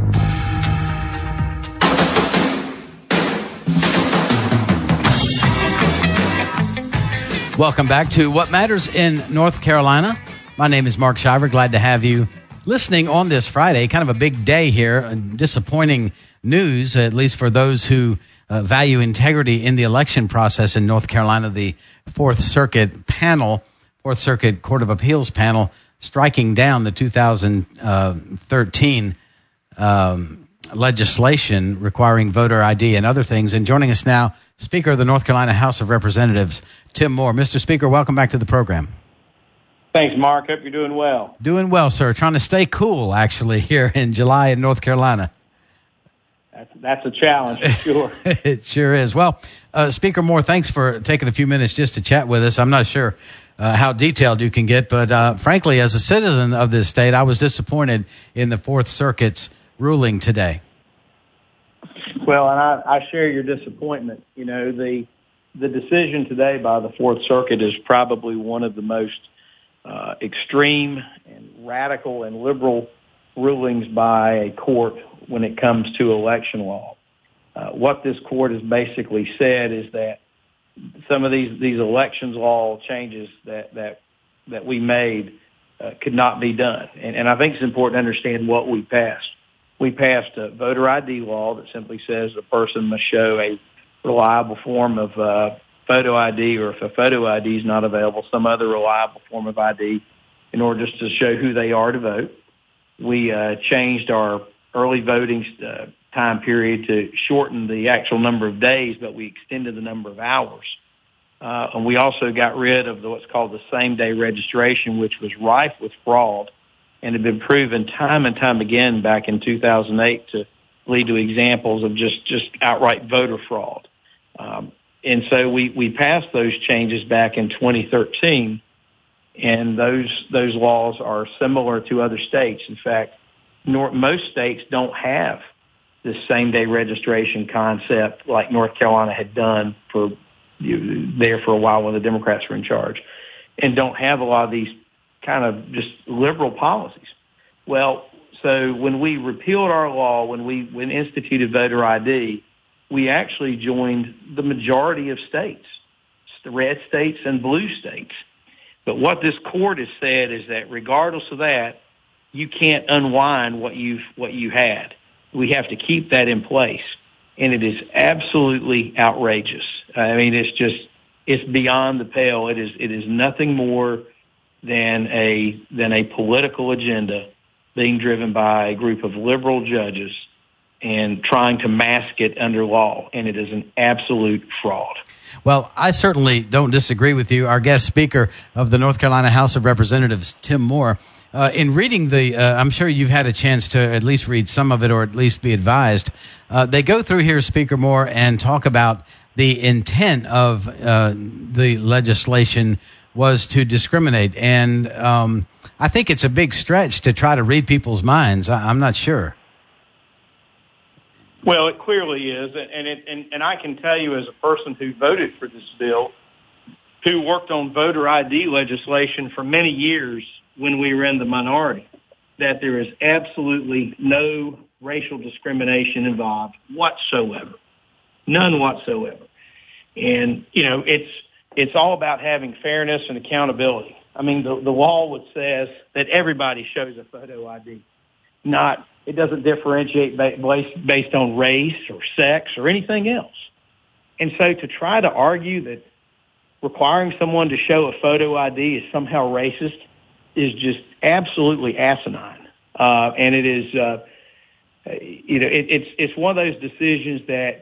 Welcome back to What Matters in North Carolina. My name is Mark Shiver. Glad to have you listening on this Friday. Kind of a big day here. A disappointing news, at least for those who value integrity in the election process in North Carolina. The Fourth Circuit Court of Appeals panel, striking down the 2013 legislation requiring voter ID and other things. And joining us now, Speaker of the North Carolina House of Representatives, Tim Moore. Mr. Speaker, welcome back to the program. Thanks, Mark. Hope you're doing well. Doing well, sir. Trying to stay cool, actually, here in July in North Carolina. That's a challenge, for sure. It sure is. Well, Speaker Moore, thanks for taking a few minutes just to chat with us. I'm not sure how detailed you can get, but frankly, as a citizen of this state, I was disappointed in the Fourth Circuit's ruling today. Well, and I share your disappointment. You know, the decision today by the Fourth Circuit is probably one of the most extreme and radical and liberal rulings by a court when it comes to election law. What this court has basically said is that some of these elections law changes that we made could not be done. And I think it's important to understand what we passed. We passed a voter ID law that simply says a person must show a reliable form of photo ID, or if a photo ID is not available, some other reliable form of ID in order just to show who they are to vote. We changed our early voting time period to shorten the actual number of days, but we extended the number of hours. And we also got rid of what's called the same-day registration, which was rife with fraud and had been proven time and time again back in 2008 to lead to examples of just outright voter fraud. And so we passed those changes back in 2013, and those laws are similar to other states. In fact, most states don't have this same-day registration concept like North Carolina had done there for a while when the Democrats were in charge, and don't have a lot of these kind of just liberal policies. Well, so when we repealed our law, when we instituted voter ID, we actually joined the majority of states, the red states and blue states. But what this court has said is that regardless of that, you can't unwind what you had. We have to keep that in place. And it is absolutely outrageous. I mean, it's beyond the pale. It is nothing more than a political agenda being driven by a group of liberal judges and trying to mask it under law. And it is an absolute fraud. Well, I certainly don't disagree with you. Our guest speaker of the North Carolina House of Representatives, Tim Moore, in reading I'm sure you've had a chance to at least read some of it or at least be advised. They go through here, Speaker Moore, and talk about the intent of the legislation was to discriminate. And I think it's a big stretch to try to read people's minds. I'm not sure. Well, it clearly is, and I can tell you as a person who voted for this bill, who worked on voter ID legislation for many years when we were in the minority, that there is absolutely no racial discrimination involved whatsoever, none whatsoever. And you know, it's all about having fairness and accountability. I mean, the law says that everybody shows a photo ID. It doesn't differentiate based on race or sex or anything else. And so to try to argue that requiring someone to show a photo ID is somehow racist is just absolutely asinine. And it is, it's one of those decisions that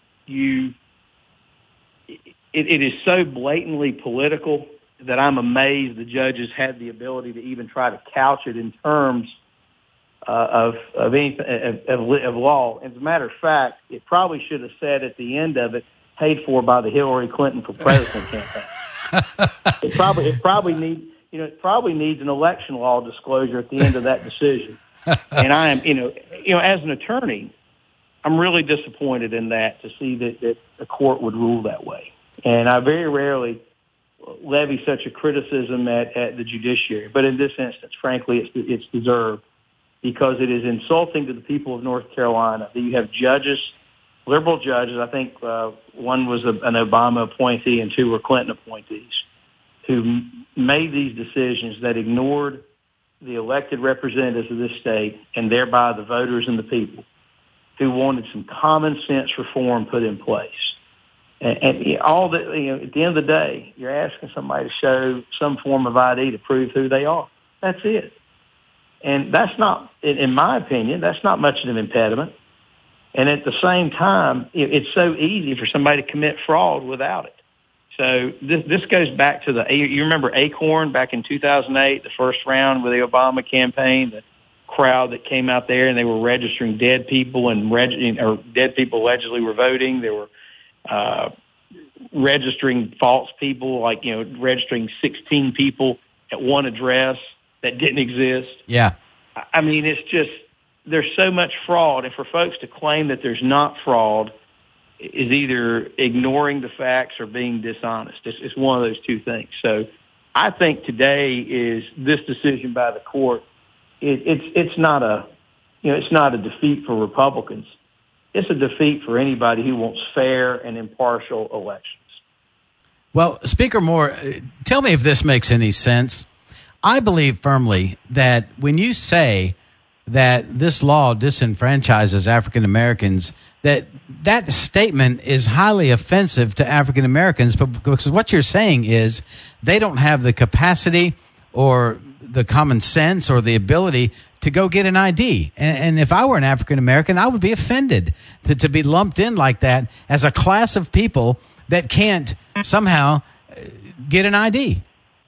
it is so blatantly political that I'm amazed the judges had the ability to even try to couch it in terms of law. As a matter of fact, it probably should have said at the end of it, paid for by the Hillary Clinton for president campaign. It probably needs an election law disclosure at the end of that decision. And I am, as an attorney, I'm really disappointed in that, to see that the court would rule that way. And I very rarely levy such a criticism at the judiciary, but in this instance, frankly, it's deserved, because it is insulting to the people of North Carolina that you have judges, liberal judges. I think one was an Obama appointee and two were Clinton appointees, who made these decisions that ignored the elected representatives of this state and thereby the voters and the people. who wanted some common sense reform put in place. And all that, at the end of the day, you're asking somebody to show some form of ID to prove who they are. That's it. And that's not, in my opinion, that's not much of an impediment. And at the same time, it's so easy for somebody to commit fraud without it. So this goes back to you remember Acorn back in 2008, the first round with the Obama campaign, the crowd that came out there and they were registering dead people or dead people allegedly were voting. They were registering false people, like, registering 16 people at one address that didn't exist. Yeah. I mean, it's just, there's so much fraud. And for folks to claim that there's not fraud is either ignoring the facts or being dishonest. It's one of those two things. So I think today is this decision by the court. It's not a defeat for Republicans. It's a defeat for anybody who wants fair and impartial elections. Well, Speaker Moore, tell me if this makes any sense. I believe firmly that when you say that this law disenfranchises African Americans, that statement is highly offensive to African Americans, because what you're saying is they don't have the capacity or the common sense or the ability to go get an ID. And if I were an African American, I would be offended to be lumped in like that as a class of people that can't somehow get an ID.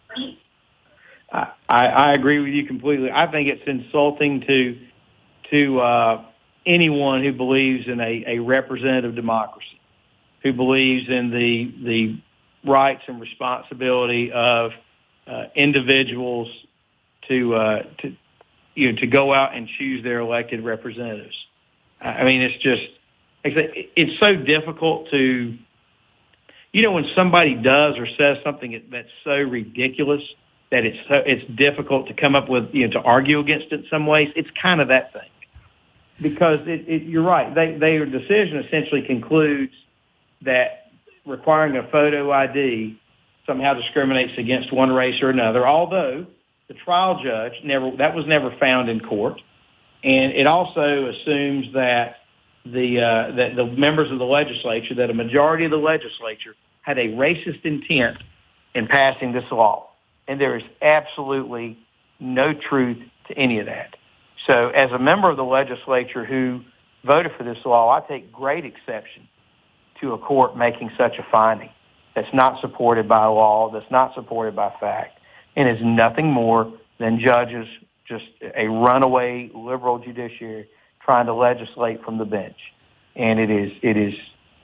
I agree with you completely. I think it's insulting to anyone who believes in a representative democracy, who believes in the rights and responsibility of individuals to go out and choose their elected representatives. I mean, it's so difficult to, when somebody does or says something that's so ridiculous that it's difficult to come up with, to argue against it in some ways. It's kind of that thing. Because you're right. Their decision essentially concludes that requiring a photo ID somehow discriminates against one race or another, although the trial judge that was never found in court. And it also assumes that the members of the legislature, that a majority of the legislature had a racist intent in passing this law. And there is absolutely no truth to any of that. So as a member of the legislature who voted for this law, I take great exception to a court making such a finding that's not supported by law, that's not supported by fact, and is nothing more than judges, just a runaway liberal judiciary trying to legislate from the bench. And it's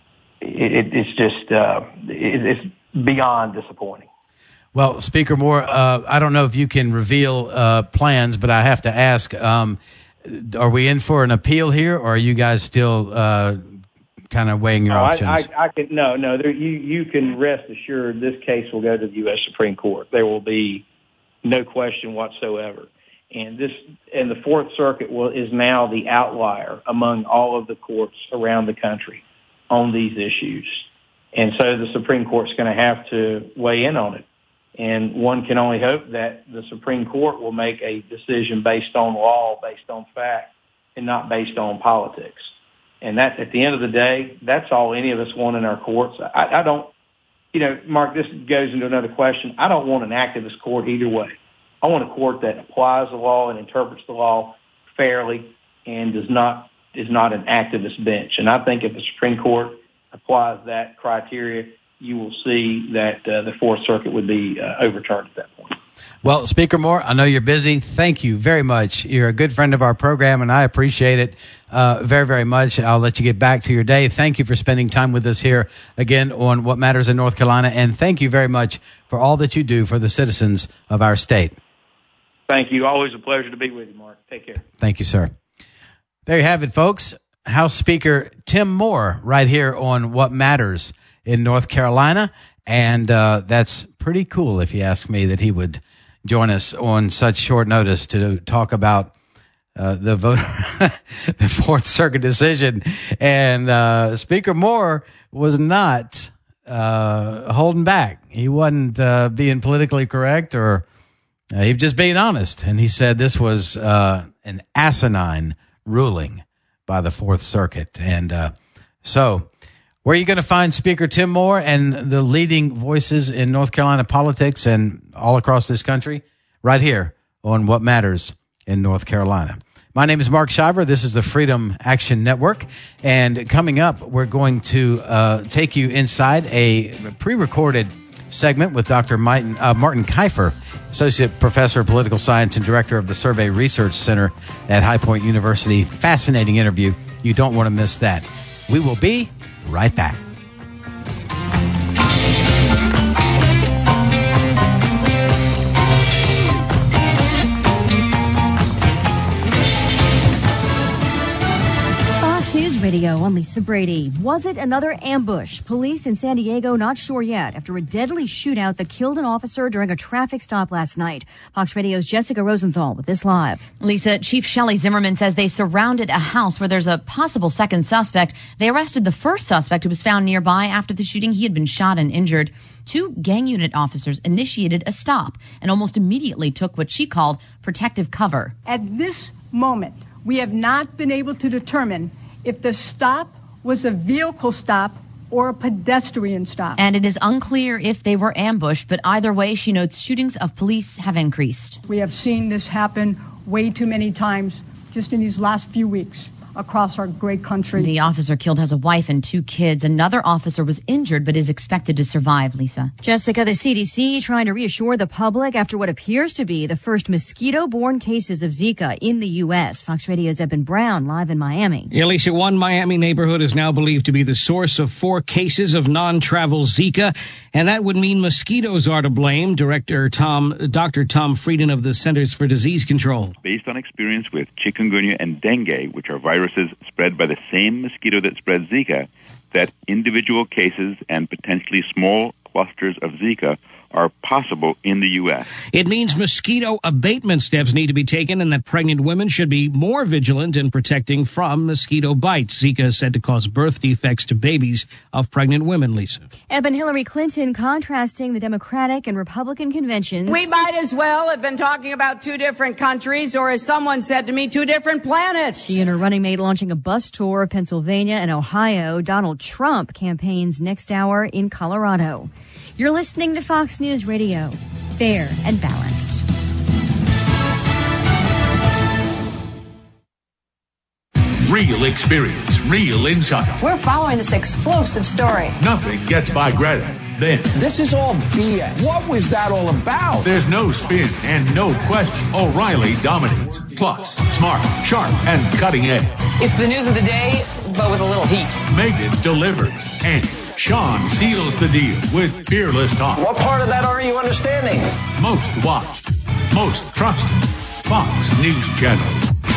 beyond disappointing. Well, Speaker Moore, I don't know if you can reveal plans, but I have to ask, are we in for an appeal here, or are you guys still kind of weighing your options? You can rest assured this case will go to the U.S. Supreme Court. There will be no question whatsoever. And the Fourth Circuit is now the outlier among all of the courts around the country on these issues. And so the Supreme Court's going to have to weigh in on it. And one can only hope that the Supreme Court will make a decision based on law, based on fact, and not based on politics. And that, at the end of the day, that's all any of us want in our courts. I don't, Mark, this goes into another question. I don't want an activist court either way. I want a court that applies the law and interprets the law fairly and is not an activist bench. And I think if the Supreme Court applies that criteria, you will see that the Fourth Circuit would be overturned at that point. Well, Speaker Moore, I know you're busy. Thank you very much. You're a good friend of our program, and I appreciate it very, very much. I'll let you get back to your day. Thank you for spending time with us here again on What Matters in North Carolina, and thank you very much for all that you do for the citizens of our state. Thank you. Always a pleasure to be with you, Mark. Take care. Thank you, sir. There you have it, folks. House Speaker Tim Moore right here on What Matters in North Carolina. And that's pretty cool, if you ask me, that he would join us on such short notice to talk about the Fourth Circuit decision. And Speaker Moore was not holding back. He wasn't being politically correct, or he was just being honest. And he said this was an asinine ruling by the Fourth Circuit. And so where are you going to find Speaker Tim Moore and the leading voices in North Carolina politics and all across this country? Right here on What Matters in North Carolina. My name is Mark Shiver. This is the Freedom Action Network. And coming up, we're going to take you inside a pre-recorded segment with Dr. Martin Kifer, Associate Professor of Political Science and Director of the Survey Research Center at High Point University. Fascinating interview. You don't want to miss that. We will be right back. Radio, I'm Lisa Brady. Was it another ambush? Police in San Diego not sure yet after a deadly shootout that killed an officer during a traffic stop last night. Fox Radio's Jessica Rosenthal with this live. Lisa, Chief Shelley Zimmerman says they surrounded a house where there's a possible second suspect. They arrested the first suspect who was found nearby after the shooting. He had been shot and injured. 2 gang unit officers initiated a stop and almost immediately took what she called protective cover. At this moment, we have not been able to determine if the stop was a vehicle stop or a pedestrian stop. And it is unclear if they were ambushed, but either way, she notes shootings of police have increased. We have seen this happen way too many times just in these last few weeks across our great country. The officer killed has a wife and 2 kids. Another officer was injured but is expected to survive, Lisa. Jessica, the CDC trying to reassure the public after what appears to be the first mosquito-borne cases of Zika in the U.S. Fox Radio's Eben Brown live in Miami. Yeah, Lisa, one Miami neighborhood is now believed to be the source of 4 cases of non-travel Zika, and that would mean mosquitoes are to blame. Dr. Tom Frieden of the Centers for Disease Control. Based on experience with chikungunya and dengue, which are viruses spread by the same mosquito that spreads Zika, that individual cases and potentially small clusters of Zika are possible in the U.S. It means mosquito abatement steps need to be taken and that pregnant women should be more vigilant in protecting from mosquito bites. Zika is said to cause birth defects to babies of pregnant women, Lisa. Eben, Hillary Clinton contrasting the Democratic and Republican conventions. We might as well have been talking about 2 different countries, or as someone said to me, 2 different planets. She and her running mate launching a bus tour of Pennsylvania and Ohio. Donald Trump campaigns next hour in Colorado. You're listening to Fox News Radio, fair and balanced. Real experience, real insight. We're following this explosive story. Nothing gets by Greta. Then this is all BS. What was that all about? There's no spin and no question. O'Reilly dominates. Plus, smart, sharp, and cutting edge. It's the news of the day, but with a little heat. Megan delivers. And Sean seals the deal with fearless talk. What part of that aren't you understanding? Most watched, most trusted, Fox News Channel.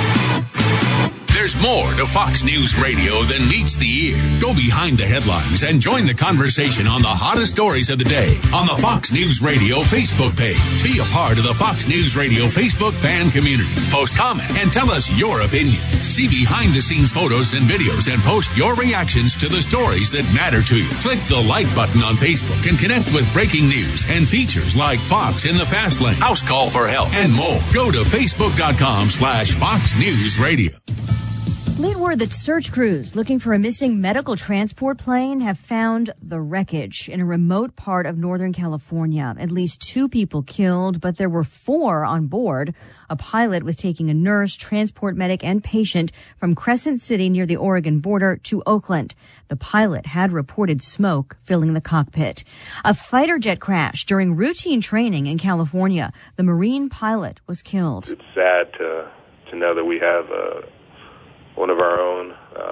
There's more to Fox News Radio than meets the ear. Go behind the headlines and join the conversation on the hottest stories of the day on the Fox News Radio Facebook page. Be a part of the Fox News Radio Facebook fan community. Post comment and tell us your opinions. See behind-the-scenes photos and videos and post your reactions to the stories that matter to you. Click the like button on Facebook and connect with breaking news and features like Fox in the Fast Lane, House Call for Help, and more. Go to Facebook.com/Fox News Radio. Late word that search crews looking for a missing medical transport plane have found the wreckage in a remote part of Northern California. At least 2 people killed, but there were 4 on board. A pilot was taking a nurse, transport medic, and patient from Crescent City near the Oregon border to Oakland. The pilot had reported smoke filling the cockpit. A fighter jet crashed during routine training in California. The Marine pilot was killed. It's sad to know that we have one of our own,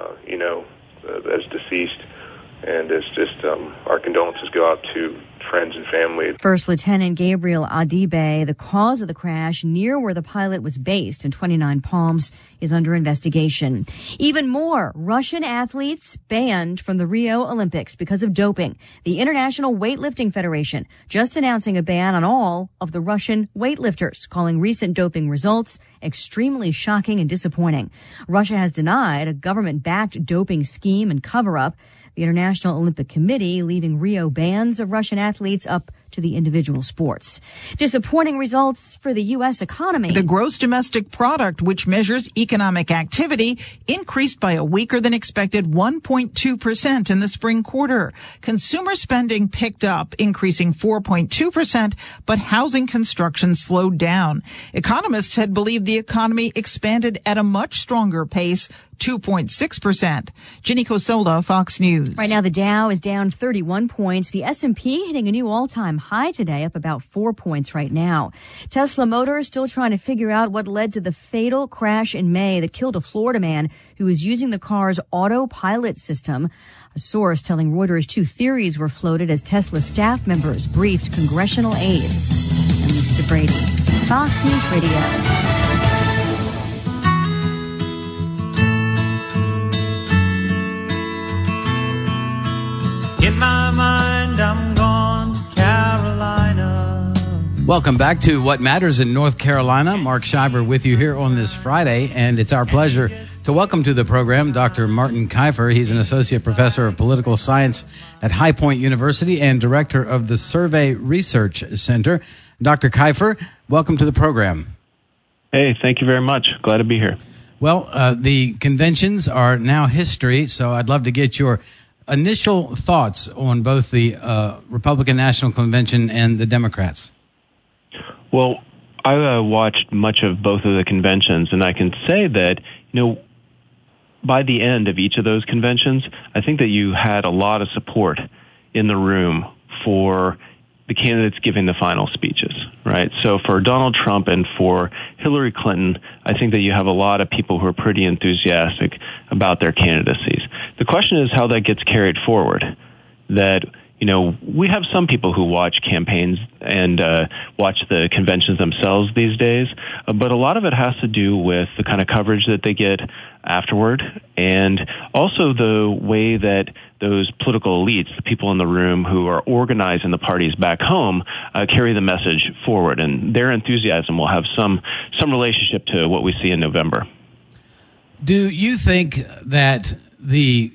that's deceased, and it's just our condolences go out to friends and family. First Lieutenant Gabriel Adibe, the cause of the crash near where the pilot was based in 29 Palms, is under investigation. Even more Russian athletes banned from the Rio Olympics because of doping. The International Weightlifting Federation just announcing a ban on all of the Russian weightlifters, calling recent doping results extremely shocking and disappointing. Russia has denied a government-backed doping scheme and cover-up. The International Olympic Committee leaving Rio bans of Russian athletes up to the individual sports. Disappointing results for the U.S. economy. The gross domestic product, which measures economic activity, increased by a weaker than expected 1.2% in the spring quarter. Consumer spending picked up, increasing 4.2%, but housing construction slowed down. Economists had believed the economy expanded at a much stronger pace, 2.6%. Ginny Cosola, Fox News. Right now, the Dow is down 31 points. The S&P hitting a new all-time high today, up about 4 points right now. Tesla Motors still trying to figure out what led to the fatal crash in May that killed a Florida man who was using the car's autopilot system. A source telling Reuters 2 theories were floated as Tesla staff members briefed congressional aides. I'm Lisa Brady, Fox News Radio. In my mind, I'm gone to Carolina. Welcome back to What Matters in North Carolina. Mark Shiver with you here on this Friday, and it's our pleasure to welcome to the program Dr. Martin Kifer. He's an associate professor of political science at High Point University and director of the Survey Research Center. Dr. Kifer, welcome to the program. Hey, thank you very much. Glad to be here. Well, the conventions are now history, so I'd love to get your initial thoughts on both the Republican National Convention and the Democrats. Well, I watched much of both of the conventions, and I can say that, by the end of each of those conventions, I think that you had a lot of support in the room for the candidates giving the final speeches, right? So for Donald Trump and for Hillary Clinton, I think that you have a lot of people who are pretty enthusiastic about their candidacies. The question is how that gets carried forward. That, we have some people who watch campaigns and watch the conventions themselves these days, but a lot of it has to do with the kind of coverage that they get afterward, and also the way that those political elites, the people in the room who are organizing the parties back home, carry the message forward, and their enthusiasm will have some relationship to what we see in November. Do you think that the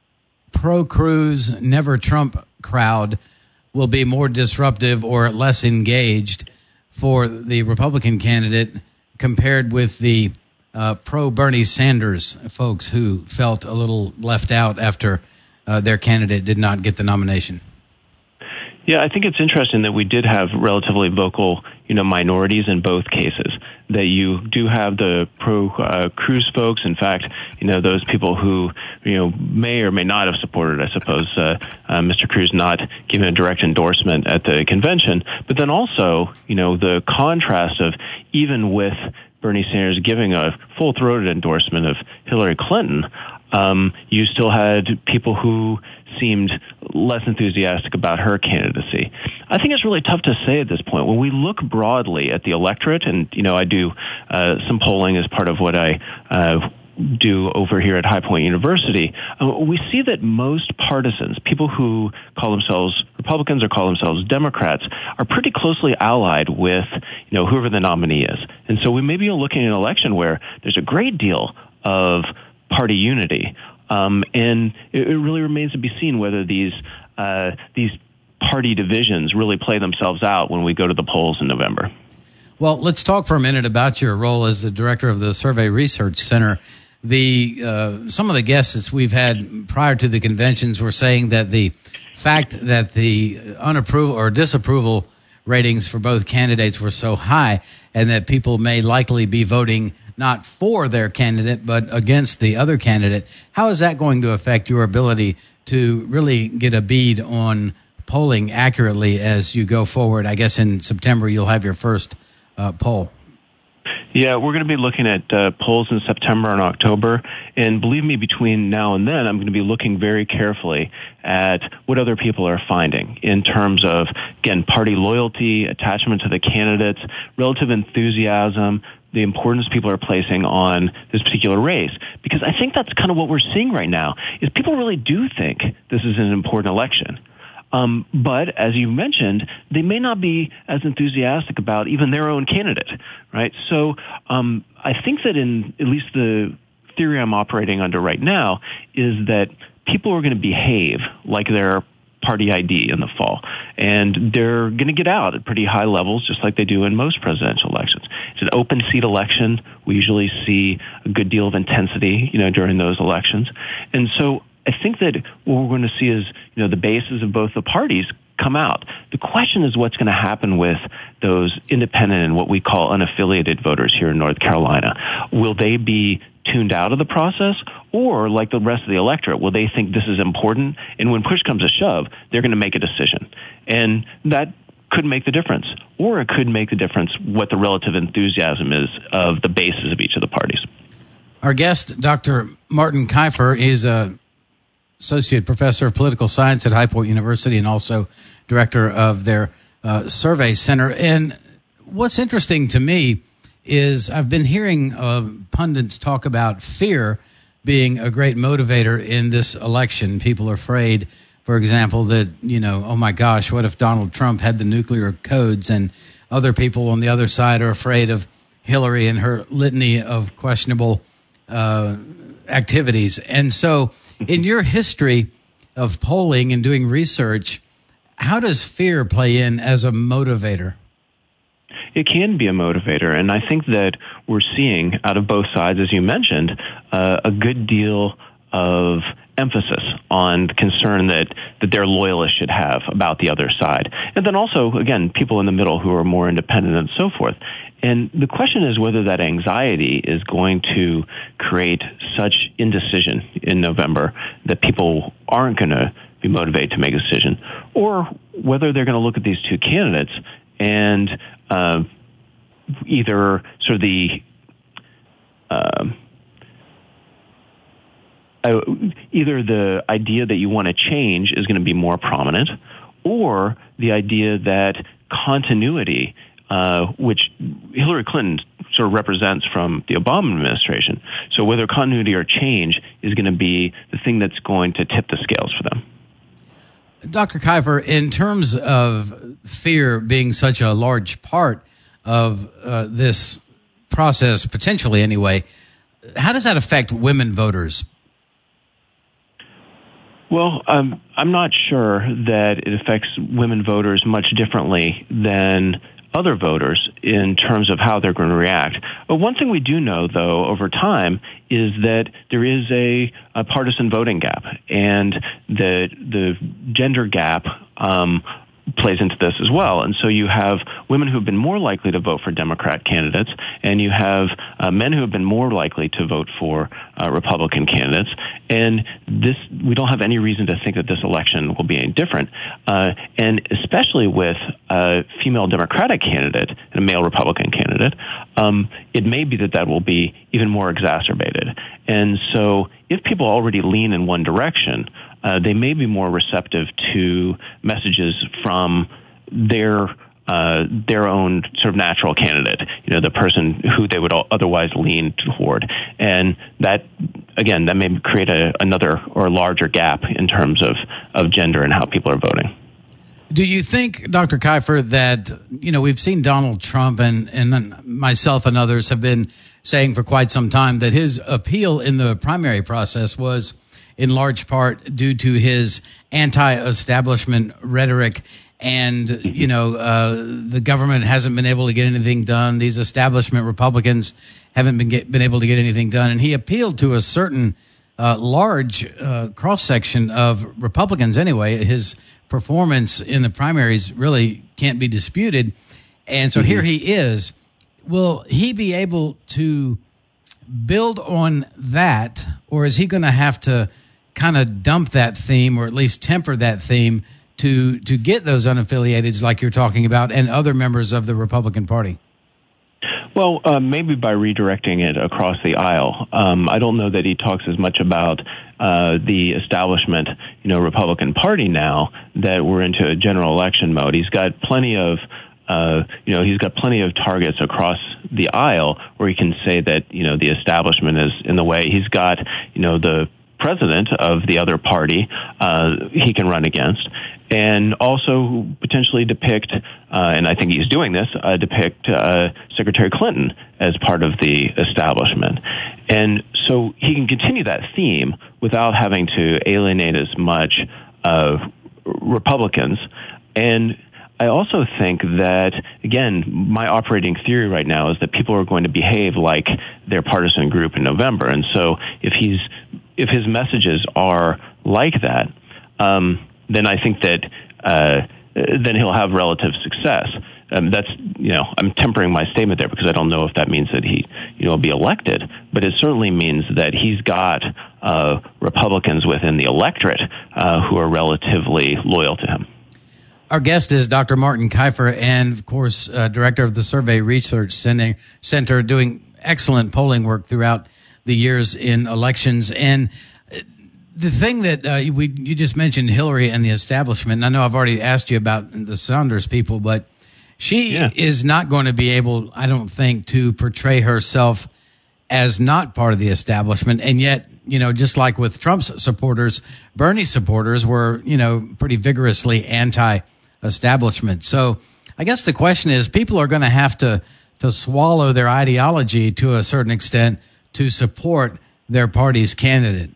pro-Cruz, never Trump crowd will be more disruptive or less engaged for the Republican candidate compared with the pro-Bernie Sanders folks who felt a little left out after their candidate did not get the nomination? Yeah, I think it's interesting that we did have relatively vocal, minorities in both cases. That you do have the pro-Cruz folks. In fact, those people who, may or may not have supported, I suppose, Mr. Cruz not giving a direct endorsement at the convention. But then also, the contrast of even with Bernie Sanders giving a full-throated endorsement of Hillary Clinton, you still had people who seemed less enthusiastic about her candidacy. I think it's really tough to say at this point. When we look broadly at the electorate, and, I do some polling as part of what I do over here at High Point University, we see that most partisans, people who call themselves Republicans or call themselves Democrats, are pretty closely allied with, whoever the nominee is. And so we may be looking at an election where there's a great deal of party unity. And it really remains to be seen whether these party divisions really play themselves out when we go to the polls in November. Well, let's talk for a minute about your role as the director of the Survey Research Center. Some of the guests we've had prior to the conventions were saying that the fact that the unapproval or disapproval ratings for both candidates were so high, and that people may likely be voting not for their candidate, but against the other candidate. How is that going to affect your ability to really get a bead on polling accurately as you go forward? I guess in September you'll have your first poll. Yeah, we're going to be looking at polls in September and October. And believe me, between now and then, I'm going to be looking very carefully at what other people are finding in terms of, again, party loyalty, attachment to the candidates, relative enthusiasm, the importance people are placing on this particular race. Because I think that's kind of what we're seeing right now, is people really do think this is an important election. But as you mentioned, they may not be as enthusiastic about even their own candidate, right? So I think that in at least the theory I'm operating under right now is that people are going to behave like they're party ID in the fall. And they're going to get out at pretty high levels, just like they do in most presidential elections. It's an open seat election. We usually see a good deal of intensity, during those elections. And so I think that what we're going to see is, the bases of both the parties come out. The question is what's going to happen with those independent and what we call unaffiliated voters here in North Carolina. Will they be tuned out of the process, or like the rest of the electorate, will they think this is important? And when push comes to shove, they're going to make a decision. And that could make the difference, or it could make the difference what the relative enthusiasm is of the bases of each of the parties. Our guest, Dr. Martin Kifer, is a associate professor of political science at High Point University and also director of their survey center. And what's interesting to me is I've been hearing pundits talk about fear being a great motivator in this election. People are afraid, for example, that, oh my gosh, what if Donald Trump had the nuclear codes? And other people on the other side are afraid of Hillary and her litany of questionable activities. And so in your history of polling and doing research, how does fear play in as a motivator? It can be a motivator, and I think that we're seeing out of both sides, as you mentioned, a good deal of emphasis on the concern that their loyalists should have about the other side. And then also, again, people in the middle who are more independent and so forth. And the question is whether that anxiety is going to create such indecision in November that people aren't going to be motivated to make a decision, or whether they're going to look at these two candidates and either sort of either the idea that you want to change is going to be more prominent, or the idea that continuity, which Hillary Clinton sort of represents from the Obama administration, so whether continuity or change is going to be the thing that's going to tip the scales for them. Dr. Kifer, in terms of fear being such a large part of this process, potentially anyway, how does that affect women voters? Well, I'm not sure that it affects women voters much differently than other voters in terms of how they're going to react. But one thing we do know, though, over time is that there is a partisan voting gap, and the gender gap plays into this as well. And so you have women who have been more likely to vote for Democrat candidates, and you have men who have been more likely to vote for Republican candidates. And we don't have any reason to think that this election will be any different. And especially with a female Democratic candidate and a male Republican candidate, it may be that will be even more exacerbated. And so if people already lean in one direction, they may be more receptive to messages from their own sort of natural candidate, the person who they would otherwise lean toward. And that, again, that may create another or larger gap in terms of gender and how people are voting. Do you think, Dr. Kifer, that, we've seen Donald Trump and myself and others have been saying for quite some time that his appeal in the primary process was in large part due to his anti-establishment rhetoric. And, the government hasn't been able to get anything done. These establishment Republicans haven't been able to get anything done. And he appealed to a certain large cross-section of Republicans anyway. His performance in the primaries really can't be disputed. And so here he is. Will he be able to build on that, or is he going to have to kind of dump that theme, or at least temper that theme to get those unaffiliateds like you're talking about and other members of the Republican Party? Well, maybe by redirecting it across the aisle. I don't know that he talks as much about the establishment, Republican Party now that we're into a general election mode. He's got plenty of targets across the aisle where he can say that, the establishment is in the way. He's got, the president of the other party he can run against, and also potentially depict, and I think he's doing this, depict Secretary Clinton as part of the establishment. And so he can continue that theme without having to alienate as much of Republicans. And I also think that, again, my operating theory right now is that people are going to behave like their partisan group in November. And so if his messages are like that, then I think that then he'll have relative success. That's, I'm tempering my statement there because I don't know if that means that he, will be elected, but it certainly means that he's got Republicans within the electorate who are relatively loyal to him. Our guest is Dr. Martin Kifer, and of course, director of the Survey Research Center, doing excellent polling work throughout the years in elections. And the thing that you just mentioned, Hillary and the establishment. And I know I've already asked you about the Sanders people, but she is not going to be able, I don't think, to portray herself as not part of the establishment. And yet, just like with Trump's supporters, Bernie's supporters were, pretty vigorously anti-establishment. So I guess the question is, people are going to have to swallow their ideology to a certain extent to support their party's candidate.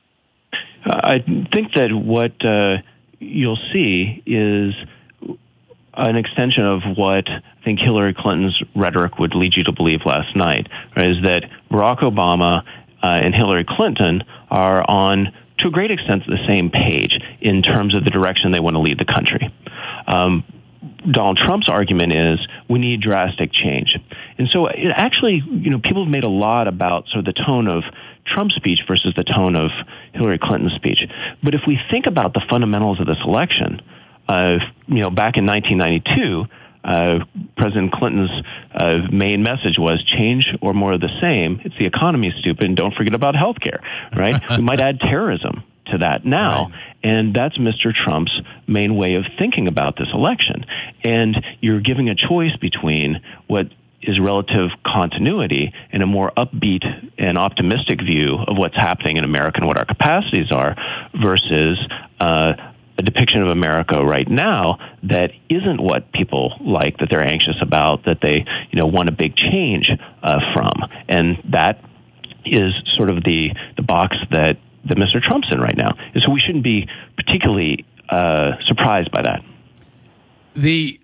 I think that what you'll see is an extension of what I think Hillary Clinton's rhetoric would lead you to believe last night, right, is that Barack Obama and Hillary Clinton are on, to a great extent, the same page in terms of the direction they want to lead the country. Donald Trump's argument is we need drastic change. And so it actually, people have made a lot about sort of the tone of Trump's speech versus the tone of Hillary Clinton's speech. But if we think about the fundamentals of this election, back in 1992, President Clinton's main message was change or more of the same. It's the economy, stupid, and don't forget about health care, right? We might add terrorism to that now. Right. And that's Mr. Trump's main way of thinking about this election. And you're giving a choice between what is relative continuity and a more upbeat and optimistic view of what's happening in America and what our capacities are versus a depiction of America right now that isn't what people like, that they're anxious about, that they, want a big change from. And that is sort of the box that Mr. Trump's in right now. And so we shouldn't be particularly surprised by that. The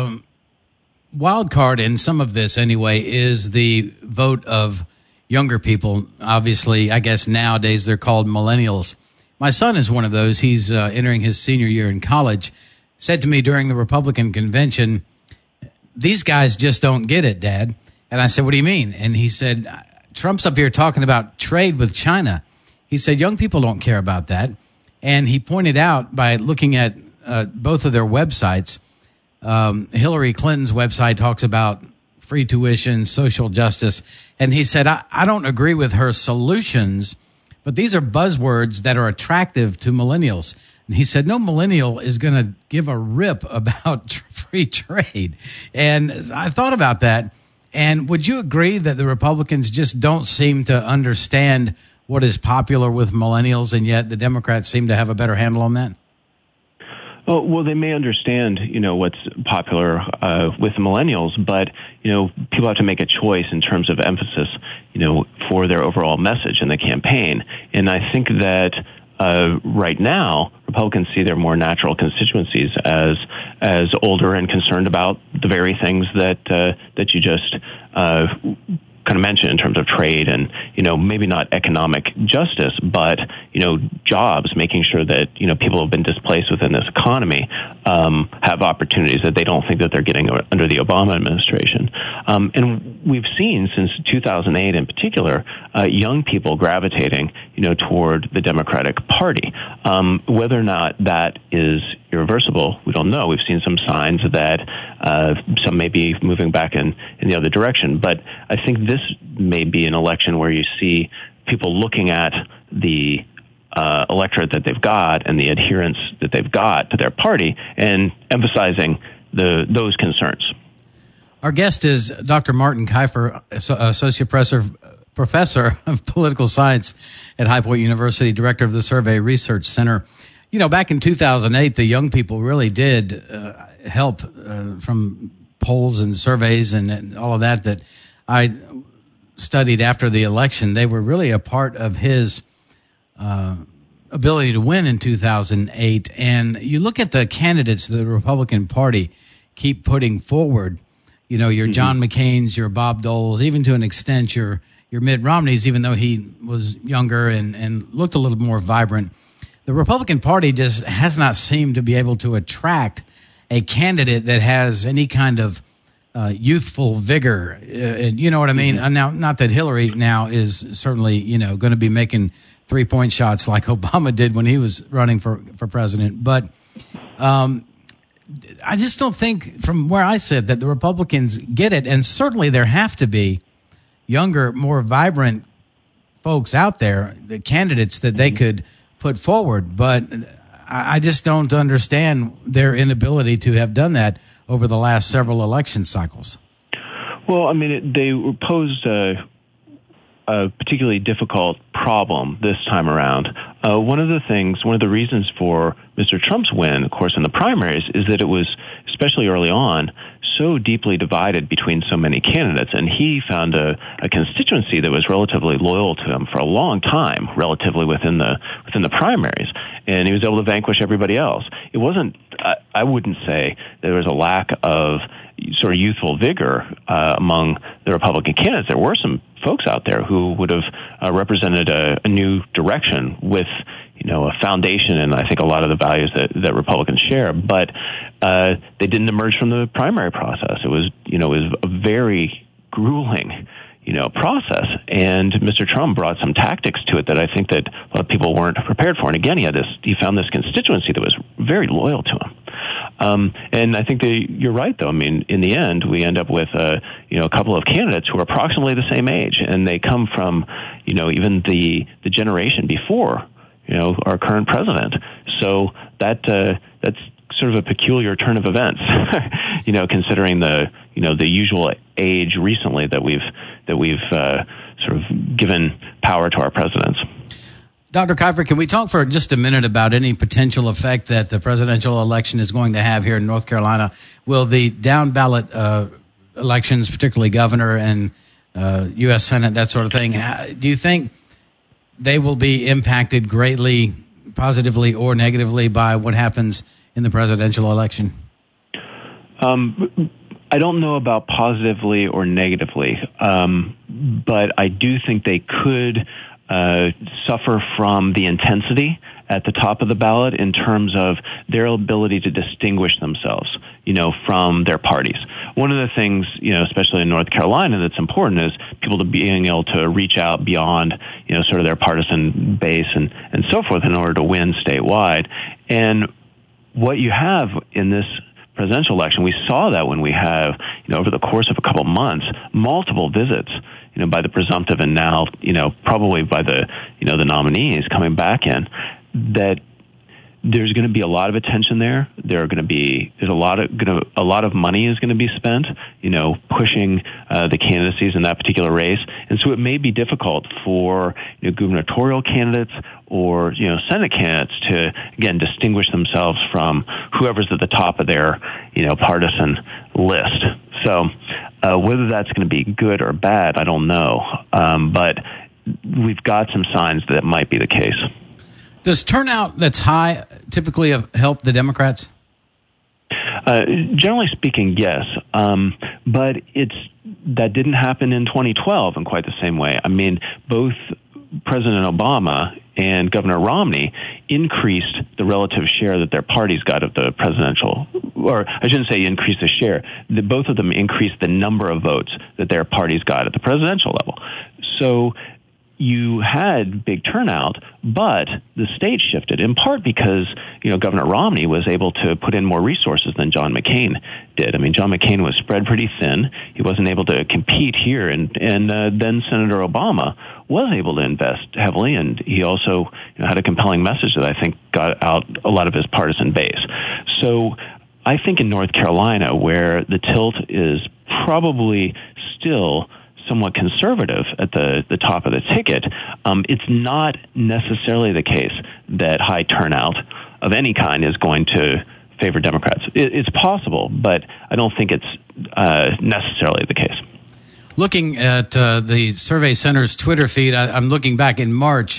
wild card in some of this, anyway, is the vote of younger people. Obviously, I guess nowadays they're called millennials. My son is one of those. He's entering his senior year in college. Said to me during the Republican convention, these guys just don't get it, Dad. And I said, what do you mean? And he said, Trump's up here talking about trade with China. He said, young people don't care about that. And he pointed out by looking at both of their websites, Hillary Clinton's website talks about free tuition, social justice. And he said, I don't agree with her solutions, but these are buzzwords that are attractive to millennials. And he said, no millennial is going to give a rip about free trade. And I thought about that. And would you agree that the Republicans just don't seem to understand what is popular with millennials, and yet the Democrats seem to have a better handle on that? Oh, well, they may understand, what's popular with millennials, but, people have to make a choice in terms of emphasis, for their overall message in the campaign. And I think that right now, Republicans see their more natural constituencies as older and concerned about the very things that you just kind of mentioned in terms of trade and, maybe not economic justice, but, jobs, making sure that, people who have been displaced within this economy have opportunities that they don't think that they're getting under the Obama administration. And we've seen since 2008 in particular, young people gravitating, toward the Democratic Party. Whether or not that is irreversible, we don't know. We've seen some signs that some may be moving back in the other direction. But I think this may be an election where you see people looking at the electorate that they've got and the adherence that they've got to their party and emphasizing those concerns. Our guest is Dr. Martin Kifer, Associate Professor of Political Science at High Point University, Director of the Survey Research Center. Back in 2008, the young people really did help from polls and surveys and all of that I studied after the election. They were really a part of his ability to win in 2008. And you look at the candidates the Republican Party keep putting forward, you know, your John McCain's, your Bob Dole's, even to an extent your Mitt Romney's, even though he was younger and looked a little more vibrant. The Republican Party just has not seemed to be able to attract a candidate that has any kind of youthful vigor. And you know what I mean? Now, not that Hillary now is certainly, you know, going to be making 3-point shots like Obama did when he was running for president. But I just don't think, from where I sit, that the Republicans get it. And certainly there have to be younger, more vibrant folks out there, the candidates that they could put forward. But I just don't understand their inability to have done that over the last several election cycles. Well, I mean, they posed a particularly difficult problem this time around. One of the reasons for Mr. Trump's win, of course, in the primaries is that it was, especially early on, so deeply divided between so many candidates. And he found a constituency that was relatively loyal to him for a long time, relatively within the primaries. And he was able to vanquish everybody else. It wasn't, I wouldn't say there was a lack of sort of youthful vigor among the Republican candidates. There were some folks out there who would have represented a new direction with, you know, a foundation and I think a lot of the values that Republicans share. But they didn't emerge from the primary process. It was a very grueling, you know, process. And Mr. Trump brought some tactics to it that I think that a lot of people weren't prepared for. And again, he found this constituency that was very loyal to him. And I think you're right, though. I mean, in the end, we end up with a couple of candidates who are approximately the same age, and they come from, you know, even the generation before, you know, our current president. So that's sort of a peculiar turn of events, you know, considering the usual age recently that we've sort of given power to our presidents. Dr. Kifer, can we talk for just a minute about any potential effect that the presidential election is going to have here in North Carolina? Will the down ballot elections, particularly governor and U.S. Senate, that sort of thing, do you think they will be impacted greatly, positively or negatively, by what happens in the presidential election? I don't know about positively or negatively, but I do think they could suffer from the intensity at the top of the ballot in terms of their ability to distinguish themselves, you know, from their parties. One of the things, you know, especially in North Carolina, that's important is people to being able to reach out beyond, you know, sort of their partisan base and so forth in order to win statewide. And what you have in this presidential election, we saw that when we have, you know, over the course of a couple months, multiple visits, you know, by the presumptive and now, you know, probably by the, you know, the nominees coming back in, that there's going to be a lot of attention there. There's a lot of money is going to be spent, you know, pushing the candidacies in that particular race. And so it may be difficult for, you know, gubernatorial candidates or, you know, Senate candidates to, again, distinguish themselves from whoever's at the top of their, you know, partisan list. So whether that's going to be good or bad, I don't know. But we've got some signs that it might be the case. Does turnout that's high typically help the Democrats? Generally speaking, yes. But that didn't happen in 2012 in quite the same way. I mean, both President Obama and Governor Romney increased the relative share that their parties got of the presidential, or I shouldn't say increased the share. Both of them increased the number of votes that their parties got at the presidential level. So you had big turnout, but the stage shifted in part because, you know, Governor Romney was able to put in more resources than John McCain did. I mean, John McCain was spread pretty thin. He wasn't able to compete here, and then Senator Obama was able to invest heavily, and he also, you know, had a compelling message that I think got out a lot of his partisan base. So I think in North Carolina, where the tilt is probably still somewhat conservative at the top of the ticket, it's not necessarily the case that high turnout of any kind is going to favor Democrats. It's possible, but I don't think it's necessarily the case. Looking at the Survey Center's Twitter feed, I'm looking back in March.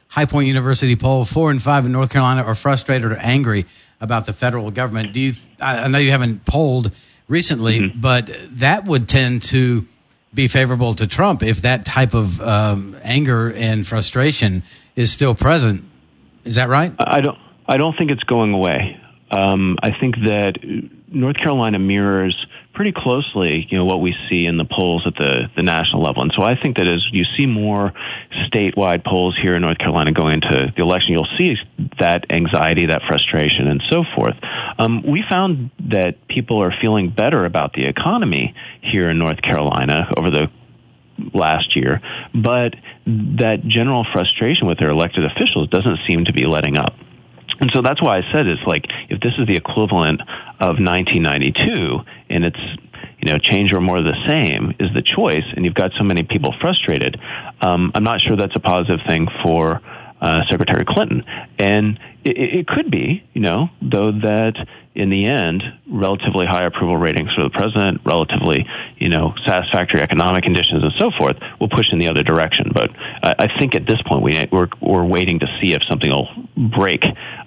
High Point University poll, 4 and 5 in North Carolina are frustrated or angry about the federal government. I know you haven't polled recently, but that would tend to be favorable to Trump if that type of anger and frustration is still present. Is that right? I don't think it's going away. I think that North Carolina mirrors pretty closely, what we see in the polls at the national level. And so I think that as you see more statewide polls here in North Carolina going into the election, you'll see that anxiety, that frustration, and so forth. We found that people are feeling better about the economy here in North Carolina over the last year, but that general frustration with their elected officials doesn't seem to be letting up. And so that's why I said it's like, if this is the equivalent of 1992 and it's, change or more of the same is the choice, and you've got so many people frustrated, I'm not sure that's a positive thing for Secretary Clinton. And it could be, though, that in the end, relatively high approval ratings for the president, relatively, satisfactory economic conditions and so forth will push in the other direction. But I think at this point we're waiting to see if something will break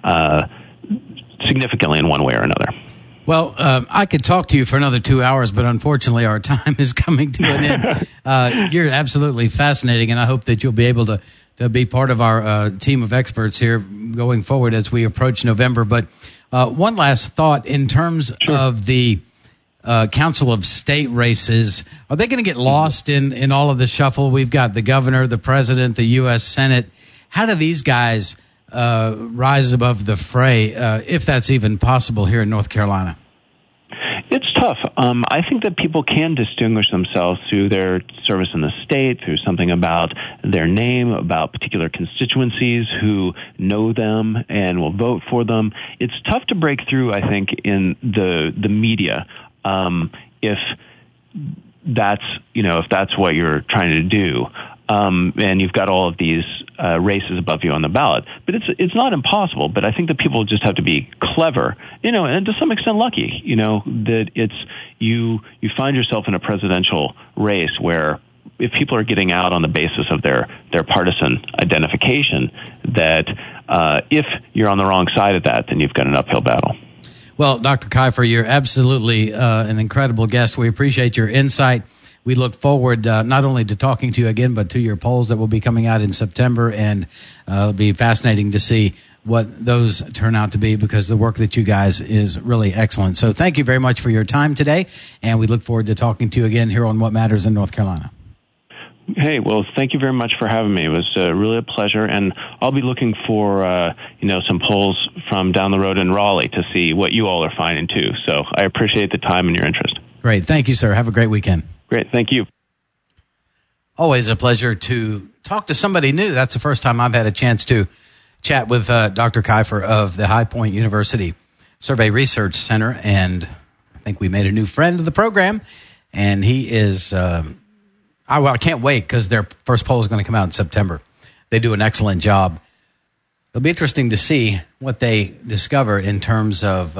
significantly in one way or another. Well, I could talk to you for another 2 hours, but unfortunately our time is coming to an end. You're absolutely fascinating, and I hope that you'll be able to be part of our team of experts here going forward as we approach November. But one last thought in terms of the Council of State races. Are they going to get lost in all of the shuffle? We've got the governor, the president, the U.S. Senate. How do these guys rise above the fray, if that's even possible here in North Carolina? It's tough. I think that people can distinguish themselves through their service in the state, through something about their name, about particular constituencies who know them and will vote for them. It's tough to break through, I think, in the media, if that's what you're trying to do. And you've got all of these races above you on the ballot. But it's not impossible, but I think that people just have to be clever, and to some extent lucky, that it's you find yourself in a presidential race where if people are getting out on the basis of their partisan identification, that if you're on the wrong side of that, then you've got an uphill battle. Well, Dr. Kifer, you're absolutely an incredible guest. We appreciate your insight. We look forward not only to talking to you again, but to your polls that will be coming out in September. And it'll be fascinating to see what those turn out to be, because the work that you guys is really excellent. So thank you very much for your time today. And we look forward to talking to you again here on What Matters in North Carolina. Hey, well, thank you very much for having me. It was really a pleasure. And I'll be looking for, some polls from down the road in Raleigh to see what you all are finding too. So I appreciate the time and your interest. Great. Thank you, sir. Have a great weekend. Great. Thank you. Always a pleasure to talk to somebody new. That's the first time I've had a chance to chat with Dr. Kifer of the High Point University Survey Research Center. And I think we made a new friend of the program. And he is, I can't wait, because their first poll is going to come out in September. They do an excellent job. It'll be interesting to see what they discover in terms of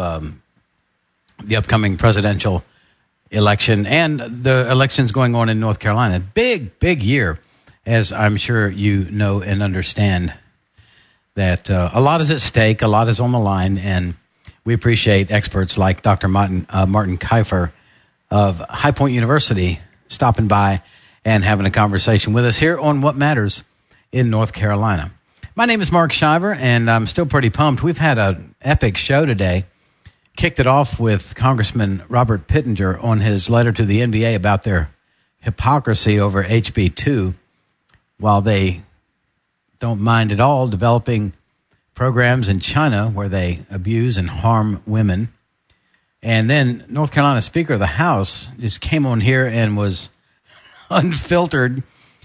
the upcoming presidential election and the elections going on in North Carolina. Big year, as I'm sure you know and understand, that a lot is at stake, a lot is on the line, and we appreciate experts like Dr. Martin Kifer of High Point University stopping by and having a conversation with us here on What Matters in North Carolina. My name is Mark Shiver, and I'm still pretty pumped. We've had an epic show today. Kicked it off with Congressman Robert Pittenger on his letter to the NBA about their hypocrisy over HB2, while they don't mind at all developing programs in China where they abuse and harm women. And then North Carolina Speaker of the House just came on here and was unfiltered.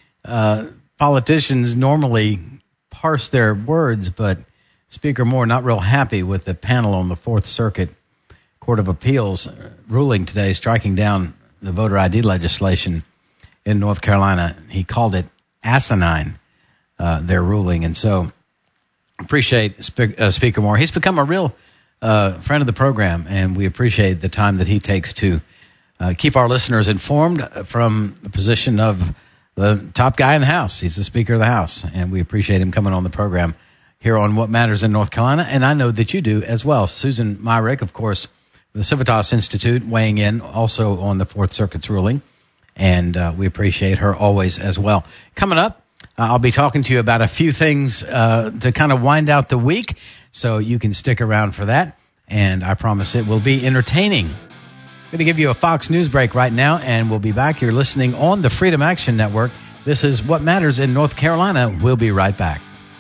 Politicians normally parse their words, but Speaker Moore not real happy with the panel on the Fourth Circuit Court of Appeals ruling today, striking down the voter ID legislation in North Carolina. He called it asinine, their ruling. And so appreciate Speaker Moore. He's become a real friend of the program, and we appreciate the time that he takes to keep our listeners informed from the position of the top guy in the House. He's the Speaker of the House, and we appreciate him coming on the program here on What Matters in North Carolina, and I know that you do as well. Susan Myrick, of course, the Civitas Institute, weighing in also on the Fourth Circuit's ruling, and we appreciate her always as well. Coming up, I'll be talking to you about a few things to kind of wind out the week, so you can stick around for that, and I promise it will be entertaining. I'm going to give you a Fox News break right now, and we'll be back. You're listening on the Freedom Action Network. This is What Matters in North Carolina. We'll be right back.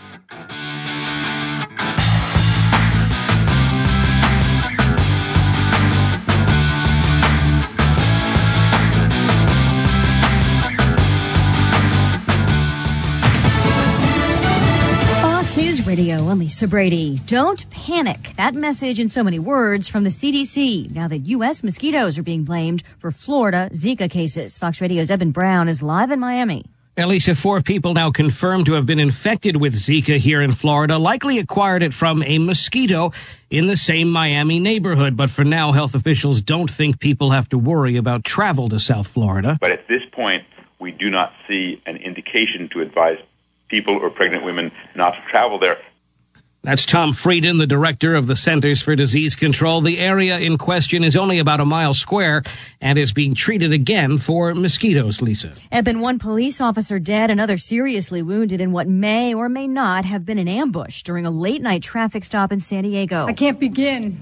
Radio, I'm Lisa Brady. Don't panic. That message in so many words from the CDC now that U.S. mosquitoes are being blamed for Florida Zika cases. Fox Radio's Evan Brown is live in Miami. At least 4 people now confirmed to have been infected with Zika here in Florida, likely acquired it from a mosquito in the same Miami neighborhood. But for now, health officials don't think people have to worry about travel to South Florida. But at this point, we do not see an indication to advise people or pregnant women not to travel there. That's Tom Frieden, the director of the Centers for Disease Control. The area in question is only about a mile square and is being treated again for mosquitoes, Lisa. And one police officer dead, another seriously wounded in what may or may not have been an ambush during a late-night traffic stop in San Diego. I can't begin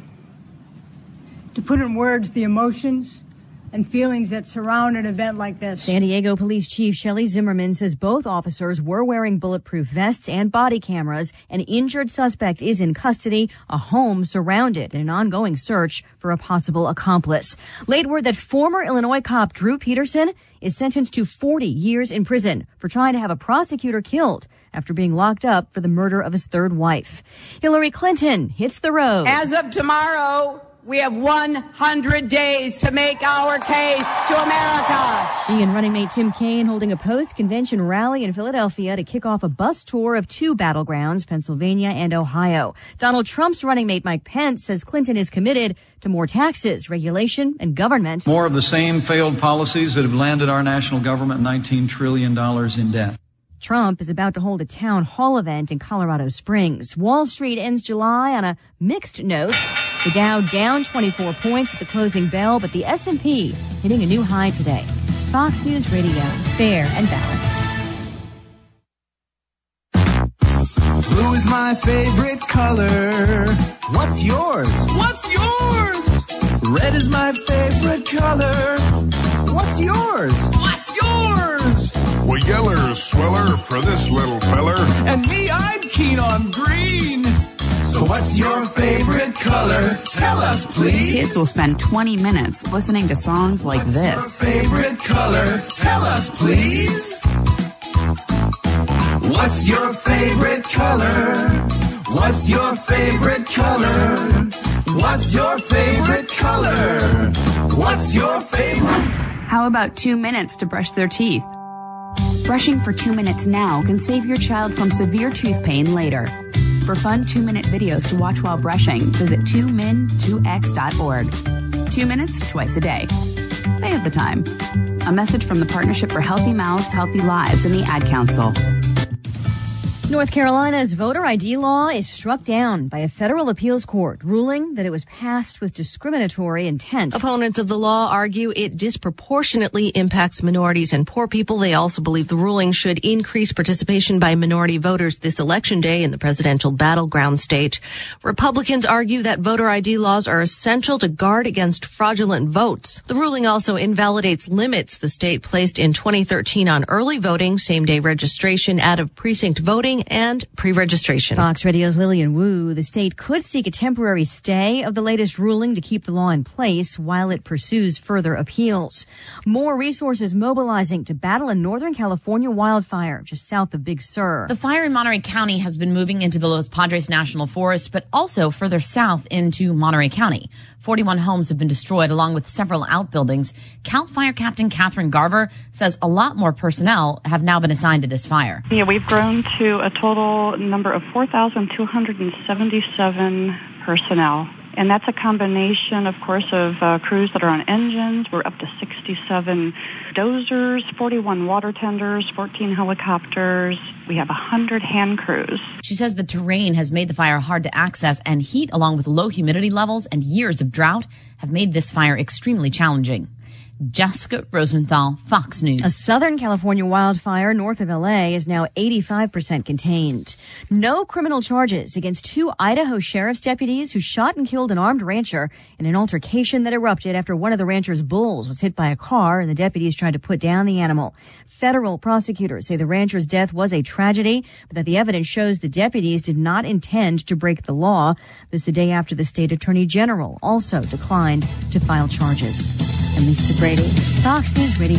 to put in words the emotions and feelings that surround an event like this. San Diego Police Chief Shelley Zimmerman says both officers were wearing bulletproof vests and body cameras. An injured suspect is in custody, a home surrounded, and an ongoing search for a possible accomplice. Late word that former Illinois cop Drew Peterson is sentenced to 40 years in prison for trying to have a prosecutor killed after being locked up for the murder of his third wife. Hillary Clinton hits the road. As of tomorrow, we have 100 days to make our case to America. She and running mate Tim Kaine holding a post-convention rally in Philadelphia to kick off a bus tour of 2 battlegrounds, Pennsylvania and Ohio. Donald Trump's running mate Mike Pence says Clinton is committed to more taxes, regulation, and government. More of the same failed policies that have landed our national government $19 trillion in debt. Trump is about to hold a town hall event in Colorado Springs. Wall Street ends July on a mixed note. The Dow down 24 points at the closing bell, but the S&P hitting a new high today. Fox News Radio, fair and balanced. Blue is my favorite color. What's yours? What's yours? Red is my favorite color. What's yours? What's yours? Well, yeller's sweller for this little feller. And me, I'm keen on green. So what's your favorite color? Tell us, please. Kids will spend 20 minutes listening to songs like this. What's your favorite color? Tell us, please. What's your favorite color? What's your favorite color? What's your favorite color? What's your favorite? How about 2 minutes to brush their teeth? Brushing for 2 minutes now can save your child from severe tooth pain later. For fun 2-minute videos to watch while brushing, visit 2min2x.org. 2 minutes twice a day. They have the time. A message from the Partnership for Healthy Mouths, Healthy Lives and the Ad Council. North Carolina's voter ID law is struck down by a federal appeals court, ruling that it was passed with discriminatory intent. Opponents of the law argue it disproportionately impacts minorities and poor people. They also believe the ruling should increase participation by minority voters this election day in the presidential battleground state. Republicans argue that voter ID laws are essential to guard against fraudulent votes. The ruling also invalidates limits the state placed in 2013 on early voting, same-day registration, out-of-precinct voting, and pre-registration. Fox Radio's Lillian Wu. The state could seek a temporary stay of the latest ruling to keep the law in place while it pursues further appeals. More resources mobilizing to battle a Northern California wildfire just south of Big Sur. The fire in Monterey County has been moving into the Los Padres National Forest, but also further south into Monterey County. 41 homes have been destroyed along with several outbuildings. CAL FIRE Captain Catherine Garver says a lot more personnel have now been assigned to this fire. Yeah, we've grown to a total number of 4,277 personnel. And that's a combination, of course, of crews that are on engines. We're up to 67 dozers, 41 water tenders, 14 helicopters. We have 100 hand crews. She says the terrain has made the fire hard to access, and heat, along with low humidity levels and years of drought, have made this fire extremely challenging. Jessica Rosenthal, Fox News. A Southern California wildfire north of LA is now 85% contained. No criminal charges against 2 Idaho sheriff's deputies who shot and killed an armed rancher in an altercation that erupted after one of the rancher's bulls was hit by a car and the deputies tried to put down the animal. Federal prosecutors say the rancher's death was a tragedy, but that the evidence shows the deputies did not intend to break the law. This a day after the state attorney general also declined to file charges. I'm Lisa Brady, Fox News Radio.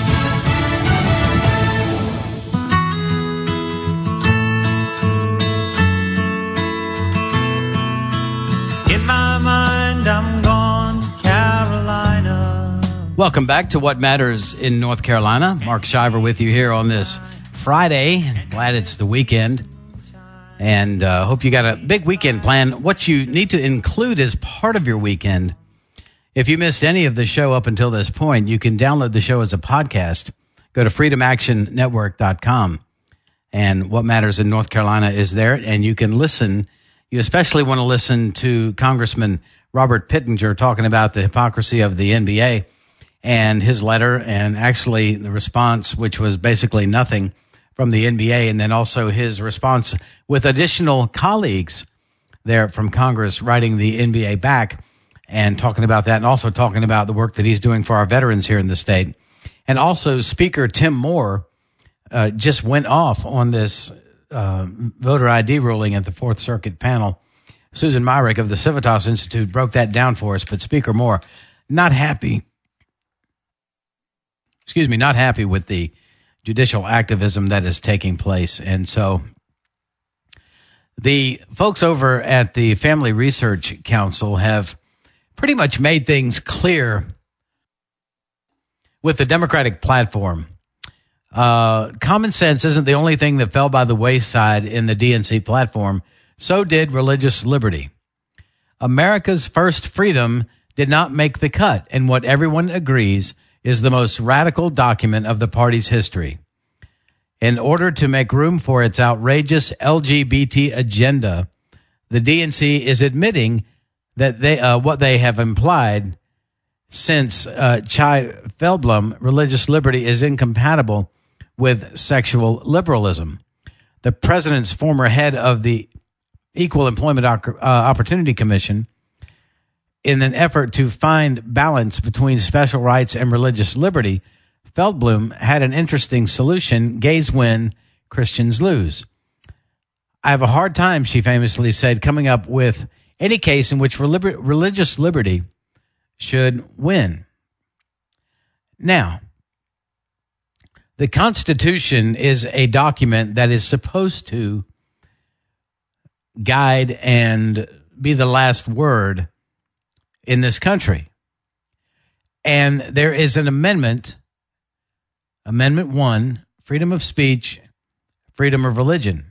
In my mind, I'm gone to Carolina. Welcome back to What Matters in North Carolina. Mark Shiver with you here on this Friday. Glad it's the weekend. And hope you got a big weekend plan. What you need to include as part of your weekend, if you missed any of the show up until this point, you can download the show as a podcast. Go to freedomactionnetwork.com. And What Matters in North Carolina is there. And you can listen. You especially want to listen to Congressman Robert Pittenger talking about the hypocrisy of the NBA and his letter, and actually the response, which was basically nothing from the NBA, and then also his response with additional colleagues there from Congress writing the NBA back and talking about that, and also talking about the work that he's doing for our veterans here in the state. And also Speaker Tim Moore just went off on this voter ID ruling at the Fourth Circuit panel. Susan Myrick of the Civitas Institute broke that down for us, but Speaker Moore not happy with the judicial activism that is taking place. And so the folks over at the Family Research Council have pretty much made things clear with the Democratic platform. Common sense isn't the only thing that fell by the wayside in the DNC platform. So did religious liberty. America's first freedom did not make the cut, and what everyone agrees is the most radical document of the party's history. In order to make room for its outrageous LGBT agenda, the DNC is admitting that what they have implied since Chai Feldblum, religious liberty is incompatible with sexual liberalism. The president's former head of the Equal Employment Opportunity Commission, in an effort to find balance between special rights and religious liberty, Feldblum had an interesting solution: gays win, Christians lose. I have a hard time, she famously said, coming up with any case in which religious liberty should win. Now, the Constitution is a document that is supposed to guide and be the last word in this country. And there is an amendment, Amendment 1, freedom of speech, freedom of religion.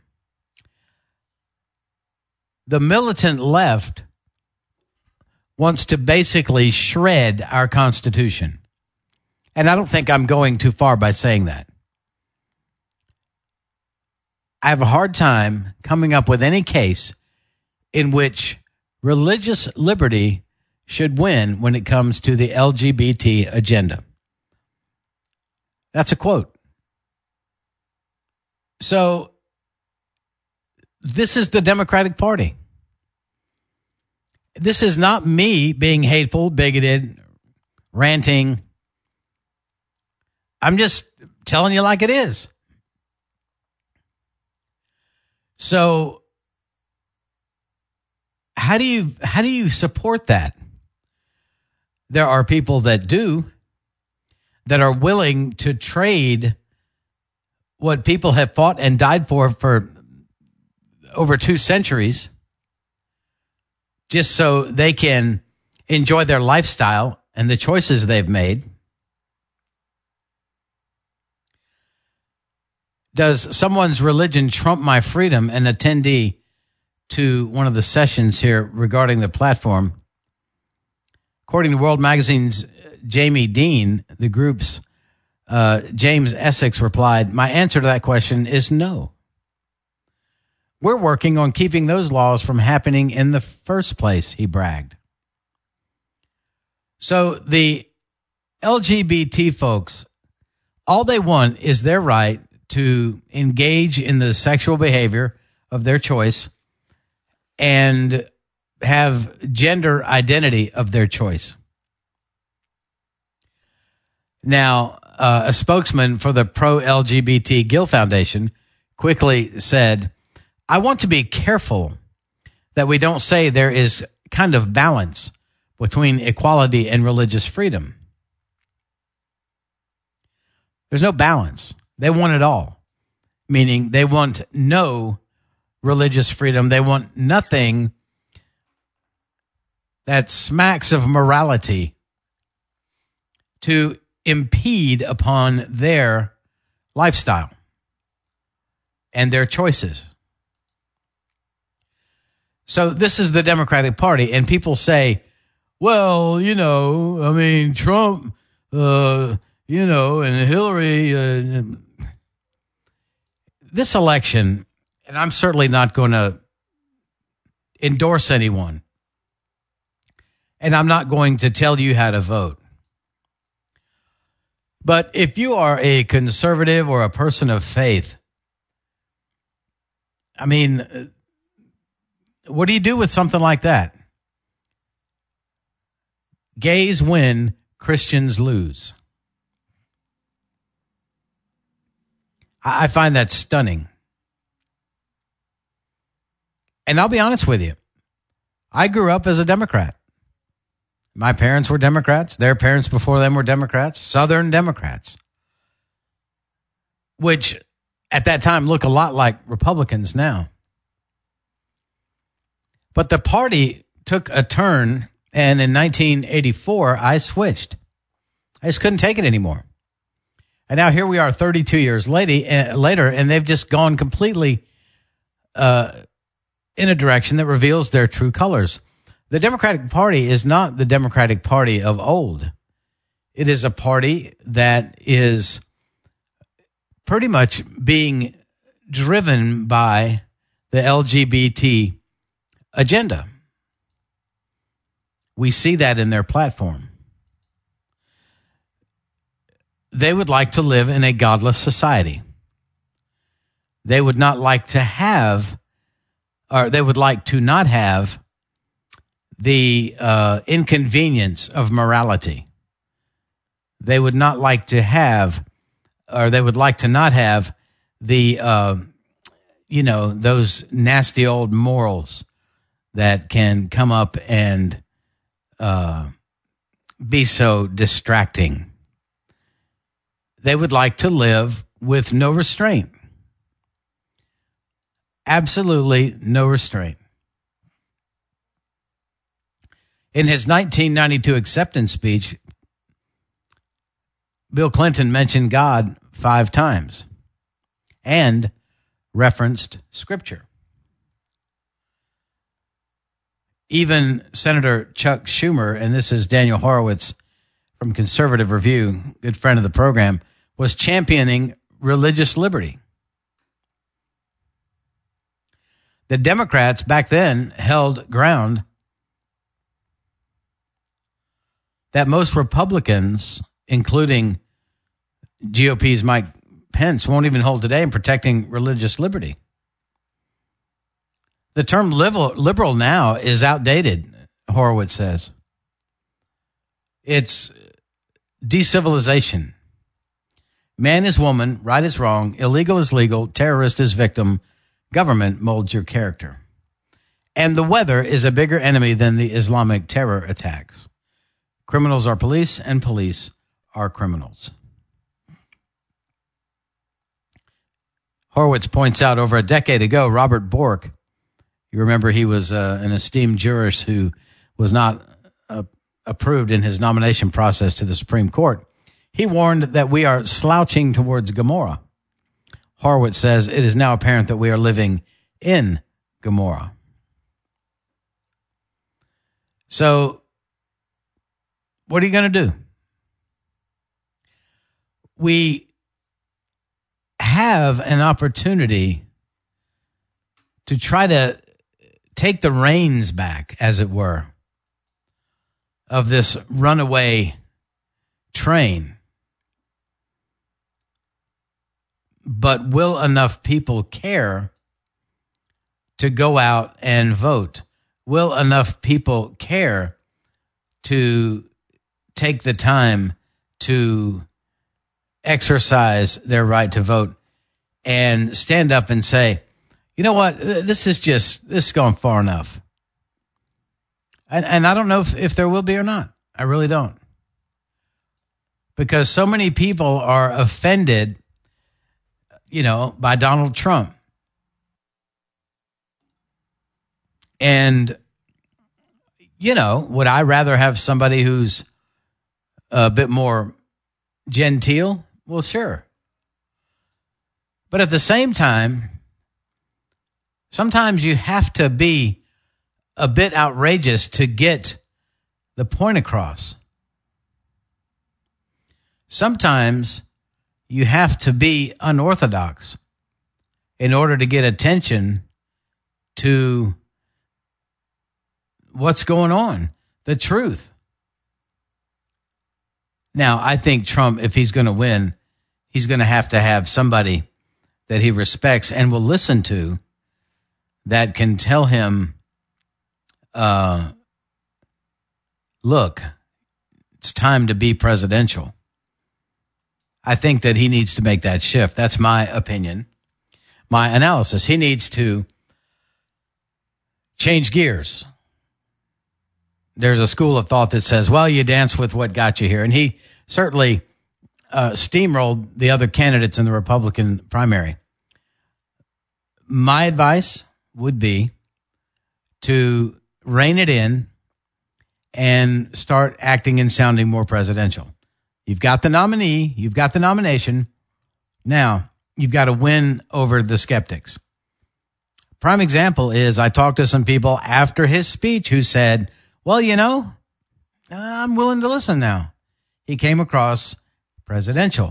The militant left wants to basically shred our Constitution. And I don't think I'm going too far by saying that. I have a hard time coming up with any case in which religious liberty should win when it comes to the LGBT agenda. That's a quote. So this is the Democratic Party. This is not me being hateful, bigoted, ranting. I'm just telling you like it is. So how do you support that? There are people that do, that are willing to trade what people have fought and died for over 2 centuries just so they can enjoy their lifestyle and the choices they've made. Does someone's religion trump my freedom? An attendee to one of the sessions here regarding the platform. According to World Magazine's Jamie Dean, the group's James Essex replied, "My answer to that question is no. We're working on keeping those laws from happening in the first place," he bragged. So the LGBT folks, all they want is their right to engage in the sexual behavior of their choice and have gender identity of their choice. Now, a spokesman for the pro-LGBT Gill Foundation quickly said, "I want to be careful that we don't say there is kind of balance between equality and religious freedom. There's no balance. They want it all, meaning they want no religious freedom. They want nothing that smacks of morality to impede upon their lifestyle and their choices." So this is the Democratic Party, and people say, well, Trump, and Hillary, this election, and I'm certainly not going to endorse anyone, and I'm not going to tell you how to vote. But if you are a conservative or a person of faith, what do you do with something like that? Gays win, Christians lose. I find that stunning. And I'll be honest with you. I grew up as a Democrat. My parents were Democrats. Their parents before them were Democrats, Southern Democrats, which at that time look a lot like Republicans now. But the party took a turn, and in 1984, I switched. I just couldn't take it anymore. And now here we are 32 years later, and they've just gone completely in a direction that reveals their true colors. The Democratic Party is not the Democratic Party of old. It is a party that is pretty much being driven by the LGBT agenda. We see that in their platform. They would like to live in a godless society. They would not like to have, or they would like to not have the inconvenience of morality. They would not like to have, or they would like to not have the, those nasty old morals that can come up and be so distracting. They would like to live with no restraint. Absolutely no restraint. In his 1992 acceptance speech, Bill Clinton mentioned God 5 times and referenced Scripture. Even Senator Chuck Schumer, and this is Daniel Horowitz from Conservative Review, good friend of the program, was championing religious liberty. The Democrats back then held ground that most Republicans, including GOP's Mike Pence, won't even hold today in protecting religious liberty. The term liberal now is outdated, Horowitz says. It's decivilization. Man is woman, right is wrong, illegal is legal, terrorist is victim, government molds your character. And the weather is a bigger enemy than the Islamic terror attacks. Criminals are police, and police are criminals. Horowitz points out over a decade ago, Robert Bork, you remember he was an esteemed jurist who was not approved in his nomination process to the Supreme Court. He warned that we are slouching towards Gomorrah. Horowitz says it is now apparent that we are living in Gomorrah. So, what are you going to do? we have an opportunity to try to take the reins back, as it were, of this runaway train. But will enough people care to go out and vote? Will enough people care to take the time to exercise their right to vote and stand up and say, you know what, this is gone far enough. And I don't know if there will be or not. I really don't. Because so many people are offended, by Donald Trump. And, would I rather have somebody who's a bit more genteel? Well, sure. But at the same time, sometimes you have to be a bit outrageous to get the point across. Sometimes you have to be unorthodox in order to get attention to what's going on, the truth. Now, I think Trump, if he's going to win, he's going to have somebody that he respects and will listen to that can tell him, look, it's time to be presidential. I think that he needs to make that shift. That's my opinion, my analysis. He needs to change gears. There's a school of thought that says, well, you dance with what got you here. And he certainly steamrolled the other candidates in the Republican primary. My advice would be to rein it in and start acting and sounding more presidential. You've got the nominee. You've got the nomination. Now, you've got to win over the skeptics. Prime example is I talked to some people after his speech who said, well, I'm willing to listen now. He came across presidential,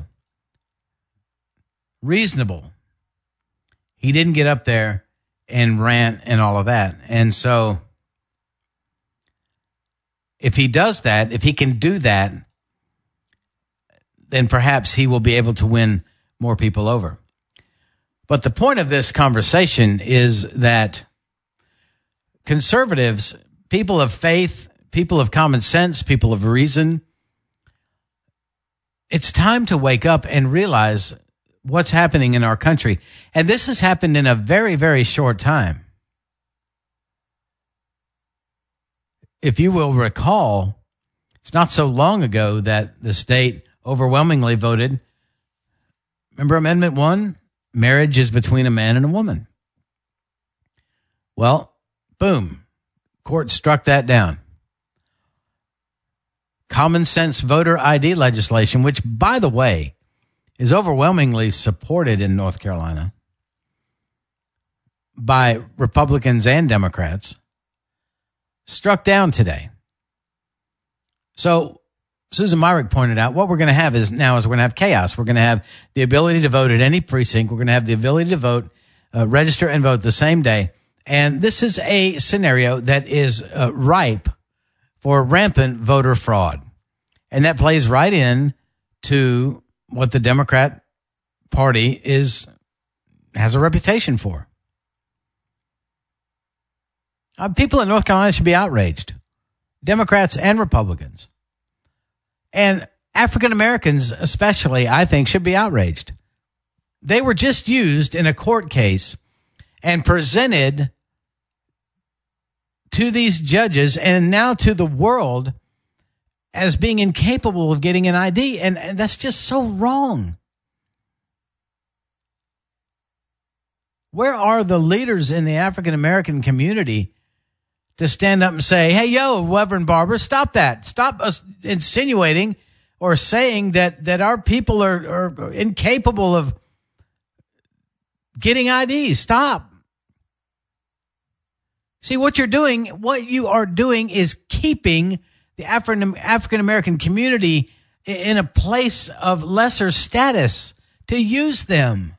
reasonable. He didn't get up there and rant and all of that. And so if he does that, if he can do that, then perhaps he will be able to win more people over. But the point of this conversation is that conservatives, people of faith, people of common sense, people of reason, it's time to wake up and realize what's happening in our country. And this has happened in a very, very short time. If you will recall, it's not so long ago that the state overwhelmingly voted. Remember Amendment 1? Marriage is between a man and a woman. Well, boom. Court struck that down. Common sense voter ID legislation, which, by the way, is overwhelmingly supported in North Carolina by Republicans and Democrats, struck down today. So Susan Myrick pointed out what we're going to have is we're going to have chaos. We're going to have the ability to vote at any precinct. We're going to have the ability to vote, register and vote the same day. And this is a scenario that is ripe for rampant voter fraud. And that plays right in to what the Democrat Party has a reputation for. People in North Carolina should be outraged. Democrats and Republicans. And African Americans especially, I think, should be outraged. They were just used in a court case and presented to these judges and now to the world as being incapable of getting an ID. And that's just so wrong. Where are the leaders in the African American community to stand up and say, hey, yo, Reverend Barber, stop that. Stop us insinuating or saying that our people are incapable of getting IDs. Stop. See, what you are doing is keeping the African American community in a place of lesser status to use them.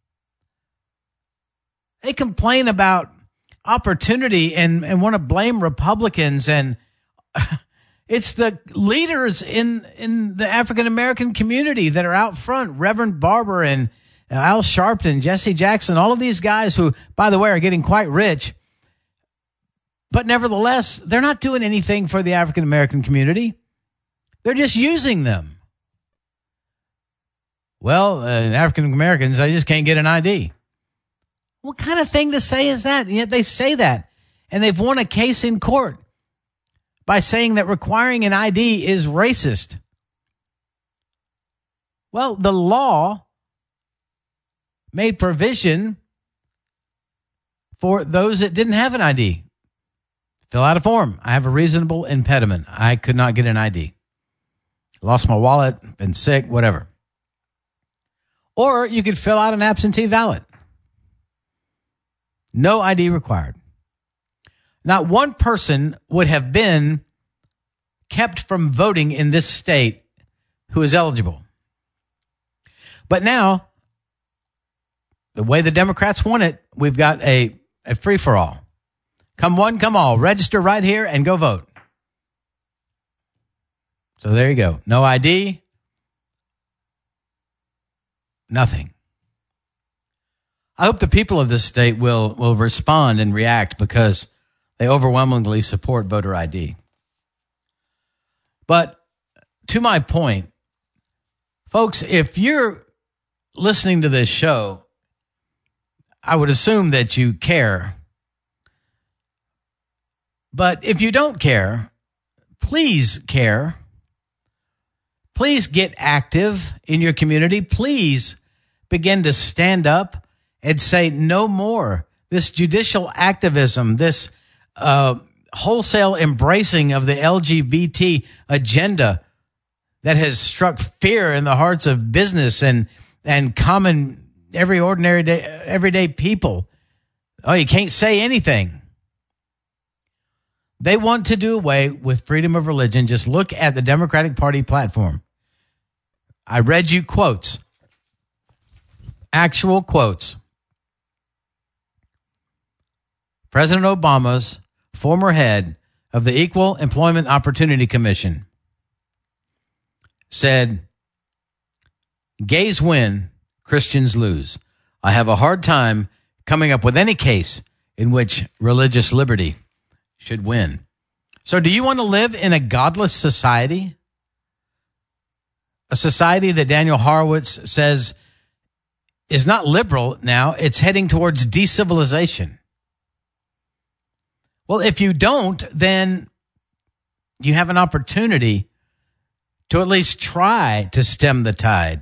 They complain about opportunity and want to blame Republicans, and it's the leaders in the African American community that are out front. Reverend Barber and Al Sharpton, Jesse Jackson, all of these guys who, by the way, are getting quite rich. But nevertheless, they're not doing anything for the African American community. They're just using them. Well, African Americans, I just can't get an ID. What kind of thing to say is that? And yet they say that. And they've won a case in court by saying that requiring an ID is racist. Well, the law made provision for those that didn't have an ID. Fill out a form. I have a reasonable impediment. I could not get an ID. Lost my wallet, been sick, whatever. Or you could fill out an absentee ballot. No ID required. Not one person would have been kept from voting in this state who is eligible. But now, the way the Democrats want it, we've got a free-for-all. Come one, come all. Register right here and go vote. So there you go. No ID. Nothing. I hope the people of this state will respond and react because they overwhelmingly support voter ID. But to my point, folks, if you're listening to this show, I would assume that you care. But if you don't care, please care. Please get active in your community. Please begin to stand up and say no more. This judicial activism, this wholesale embracing of the LGBT agenda that has struck fear in the hearts of business and common, everyday people. Oh, you can't say anything. They want to do away with freedom of religion. Just look at the Democratic Party platform. I read you quotes, actual quotes. President Obama's former head of the Equal Employment Opportunity Commission said, gays win, Christians lose. I have a hard time coming up with any case in which religious liberty should win. So do you want to live in a godless society? A society that Daniel Horowitz says is not liberal now, it's heading towards decivilization. Well, if you don't, then you have an opportunity to at least try to stem the tide.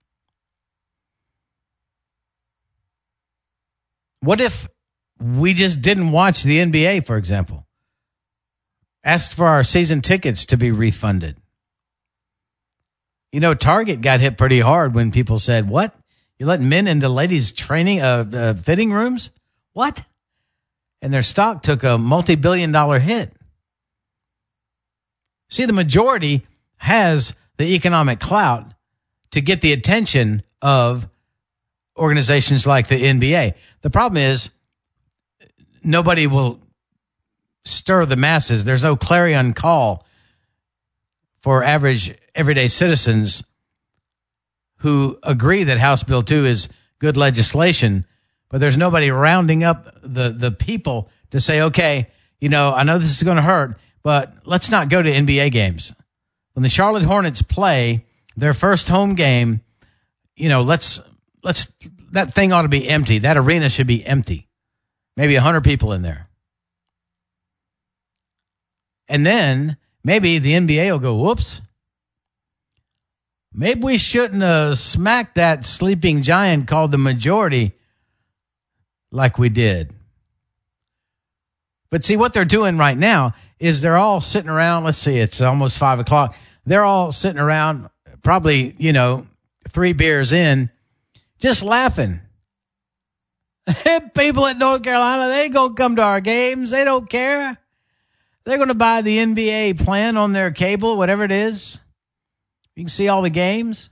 What if we just didn't watch the NBA, for example? Asked for our season tickets to be refunded. You know, Target got hit pretty hard when people said, what? You let men into ladies' training, fitting rooms? What? And their stock took a multi-billion-dollar hit. See, the majority has the economic clout to get the attention of organizations like the NBA. The problem is nobody will stir the masses. There's no clarion call for average everyday citizens who agree that House Bill 2 is good legislation, but there's nobody rounding up the people to say, okay, you know, I know this is going to hurt, but let's not go to NBA games. When the Charlotte Hornets play their first home game, you know, let's that thing ought to be empty. That arena should be empty. Maybe 100 people in there. And then maybe the NBA will go, whoops. Maybe we shouldn't have smacked that sleeping giant called the majority like we did. But see, what they're doing right now is they're all sitting around. Let's see, it's almost 5 o'clock. They're all sitting around, probably, 3 beers in, just laughing. People at North Carolina, they ain't going to come to our games. They don't care. They're going to buy the NBA plan on their cable, whatever it is. You can see all the games.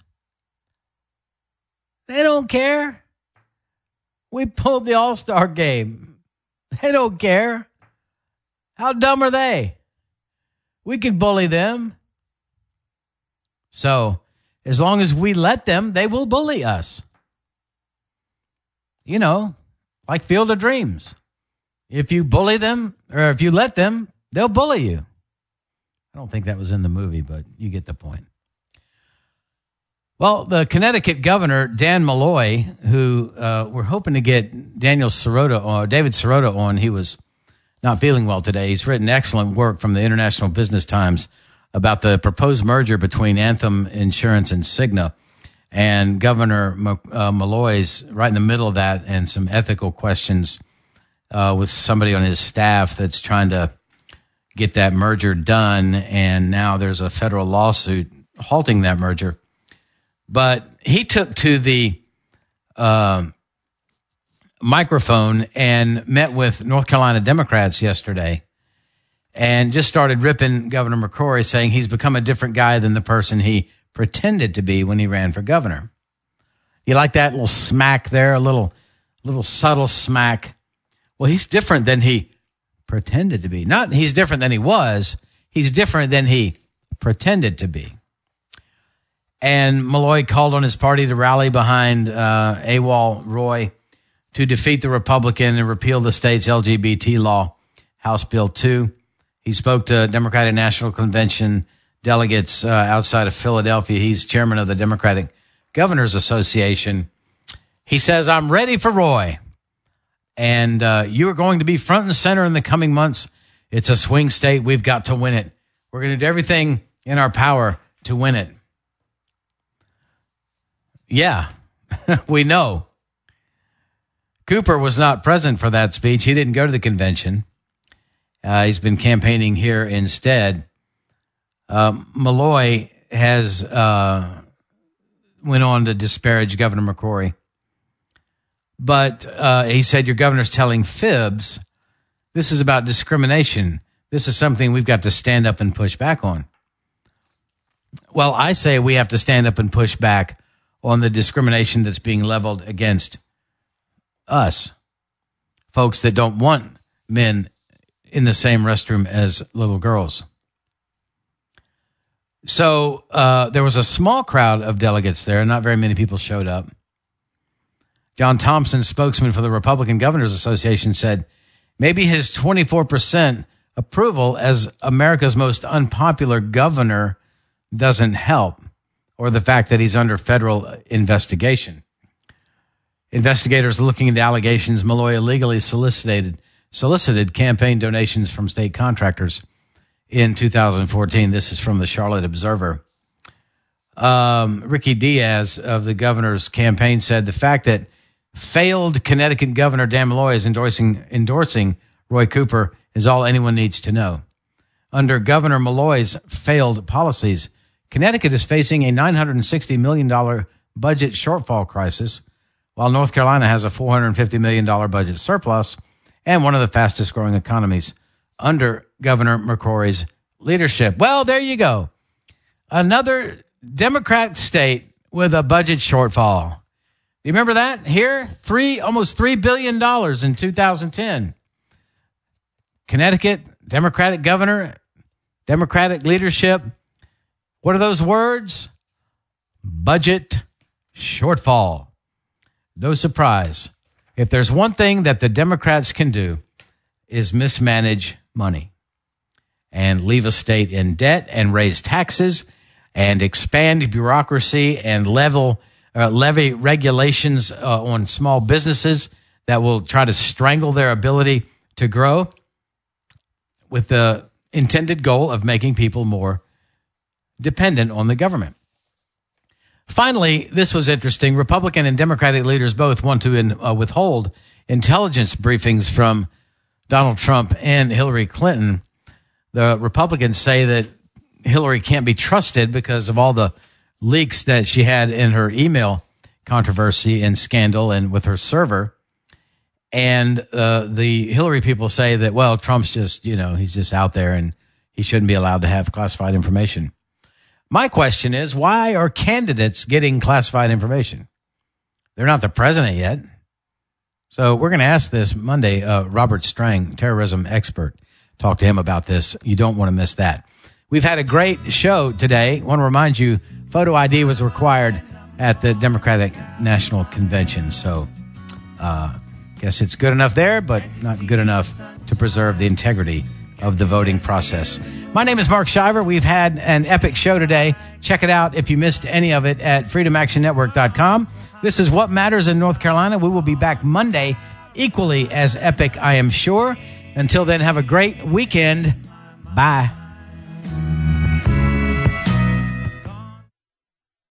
They don't care. We pulled the All-Star game. They don't care. How dumb are they? We can bully them. So, as long as we let them, they will bully us. You know, like Field of Dreams. If you bully them, or if you let them, they'll bully you. I don't think that was in the movie, but you get the point. Well, the Connecticut governor, Dan Malloy, who we're hoping to get David Sirota on. He was not feeling well today. He's written excellent work from the International Business Times about the proposed merger between Anthem Insurance and Cigna. And Governor Malloy's right in the middle of that, and some ethical questions with somebody on his staff that's trying to get that merger done. And now there's a federal lawsuit halting that merger. But he took to the microphone and met with North Carolina Democrats yesterday and just started ripping Governor McCrory, saying he's become a different guy than the person he pretended to be when he ran for governor. You like that little smack there, a little subtle smack? Well, he's different than he pretended to be. Not he's different than he was. He's different than he pretended to be. And Malloy called on his party to rally behind AWOL Roy to defeat the Republican and repeal the state's LGBT law, House Bill 2. He spoke to Democratic National Convention delegates outside of Philadelphia. He's chairman of the Democratic Governors Association. He says, I'm ready for Roy. And you are going to be front and center in the coming months. It's a swing state. We've got to win it. We're going to do everything in our power to win it. Yeah, we know. Cooper was not present for that speech. He didn't go to the convention. He's been campaigning here instead. Malloy has went on to disparage Governor McCrory. But he said, your governor's telling fibs. This is about discrimination. This is something we've got to stand up and push back on. Well, I say we have to stand up and push back on the discrimination that's being leveled against us, folks that don't want men in the same restroom as little girls. So there was a small crowd of delegates there. Not very many people showed up. John Thompson, spokesman for the Republican Governors Association, said maybe his 24% approval as America's most unpopular governor doesn't help, or the fact that he's under federal investigation. Investigators looking into allegations Malloy illegally solicited campaign donations from state contractors in 2014. This is from the Charlotte Observer. Ricky Diaz of the governor's campaign said the fact that failed Connecticut Governor Dan Malloy is endorsing Roy Cooper is all anyone needs to know. Under Governor Malloy's failed policies, Connecticut is facing a $960 million budget shortfall crisis, while North Carolina has a $450 million budget surplus and one of the fastest growing economies under Governor McCrory's leadership. Well, there you go. Another Democratic state with a budget shortfall. Do you remember that? Here, almost $3 billion in 2010. Connecticut, Democratic governor, Democratic leadership. What are those words? Budget shortfall. No surprise. If there's one thing that the Democrats can do is mismanage money and leave a state in debt and raise taxes and expand bureaucracy and levy regulations on small businesses that will try to strangle their ability to grow, with the intended goal of making people more dependent on the government. Finally, this was interesting. Republican and Democratic leaders both want to withhold intelligence briefings from Donald Trump and Hillary Clinton. The Republicans say that Hillary can't be trusted because of all the leaks that she had in her email controversy and scandal and with her server. And the Hillary people say that, well, Trump's just, he's just out there and he shouldn't be allowed to have classified information. My question is, why are candidates getting classified information? They're not the president yet. So we're going to ask this Monday, Robert Strang, terrorism expert. Talk to him about this. You don't want to miss that. We've had a great show today. I want to remind you, photo ID was required at the Democratic National Convention. So guess it's good enough there, but not good enough to preserve the integrity of the voting process. My name is Mark Shiver. We've had an epic show today. Check it out if you missed any of it at freedomactionnetwork.com. This is What Matters in North Carolina. We will be back Monday, equally as epic, I am sure. Until then, have a great weekend. Bye.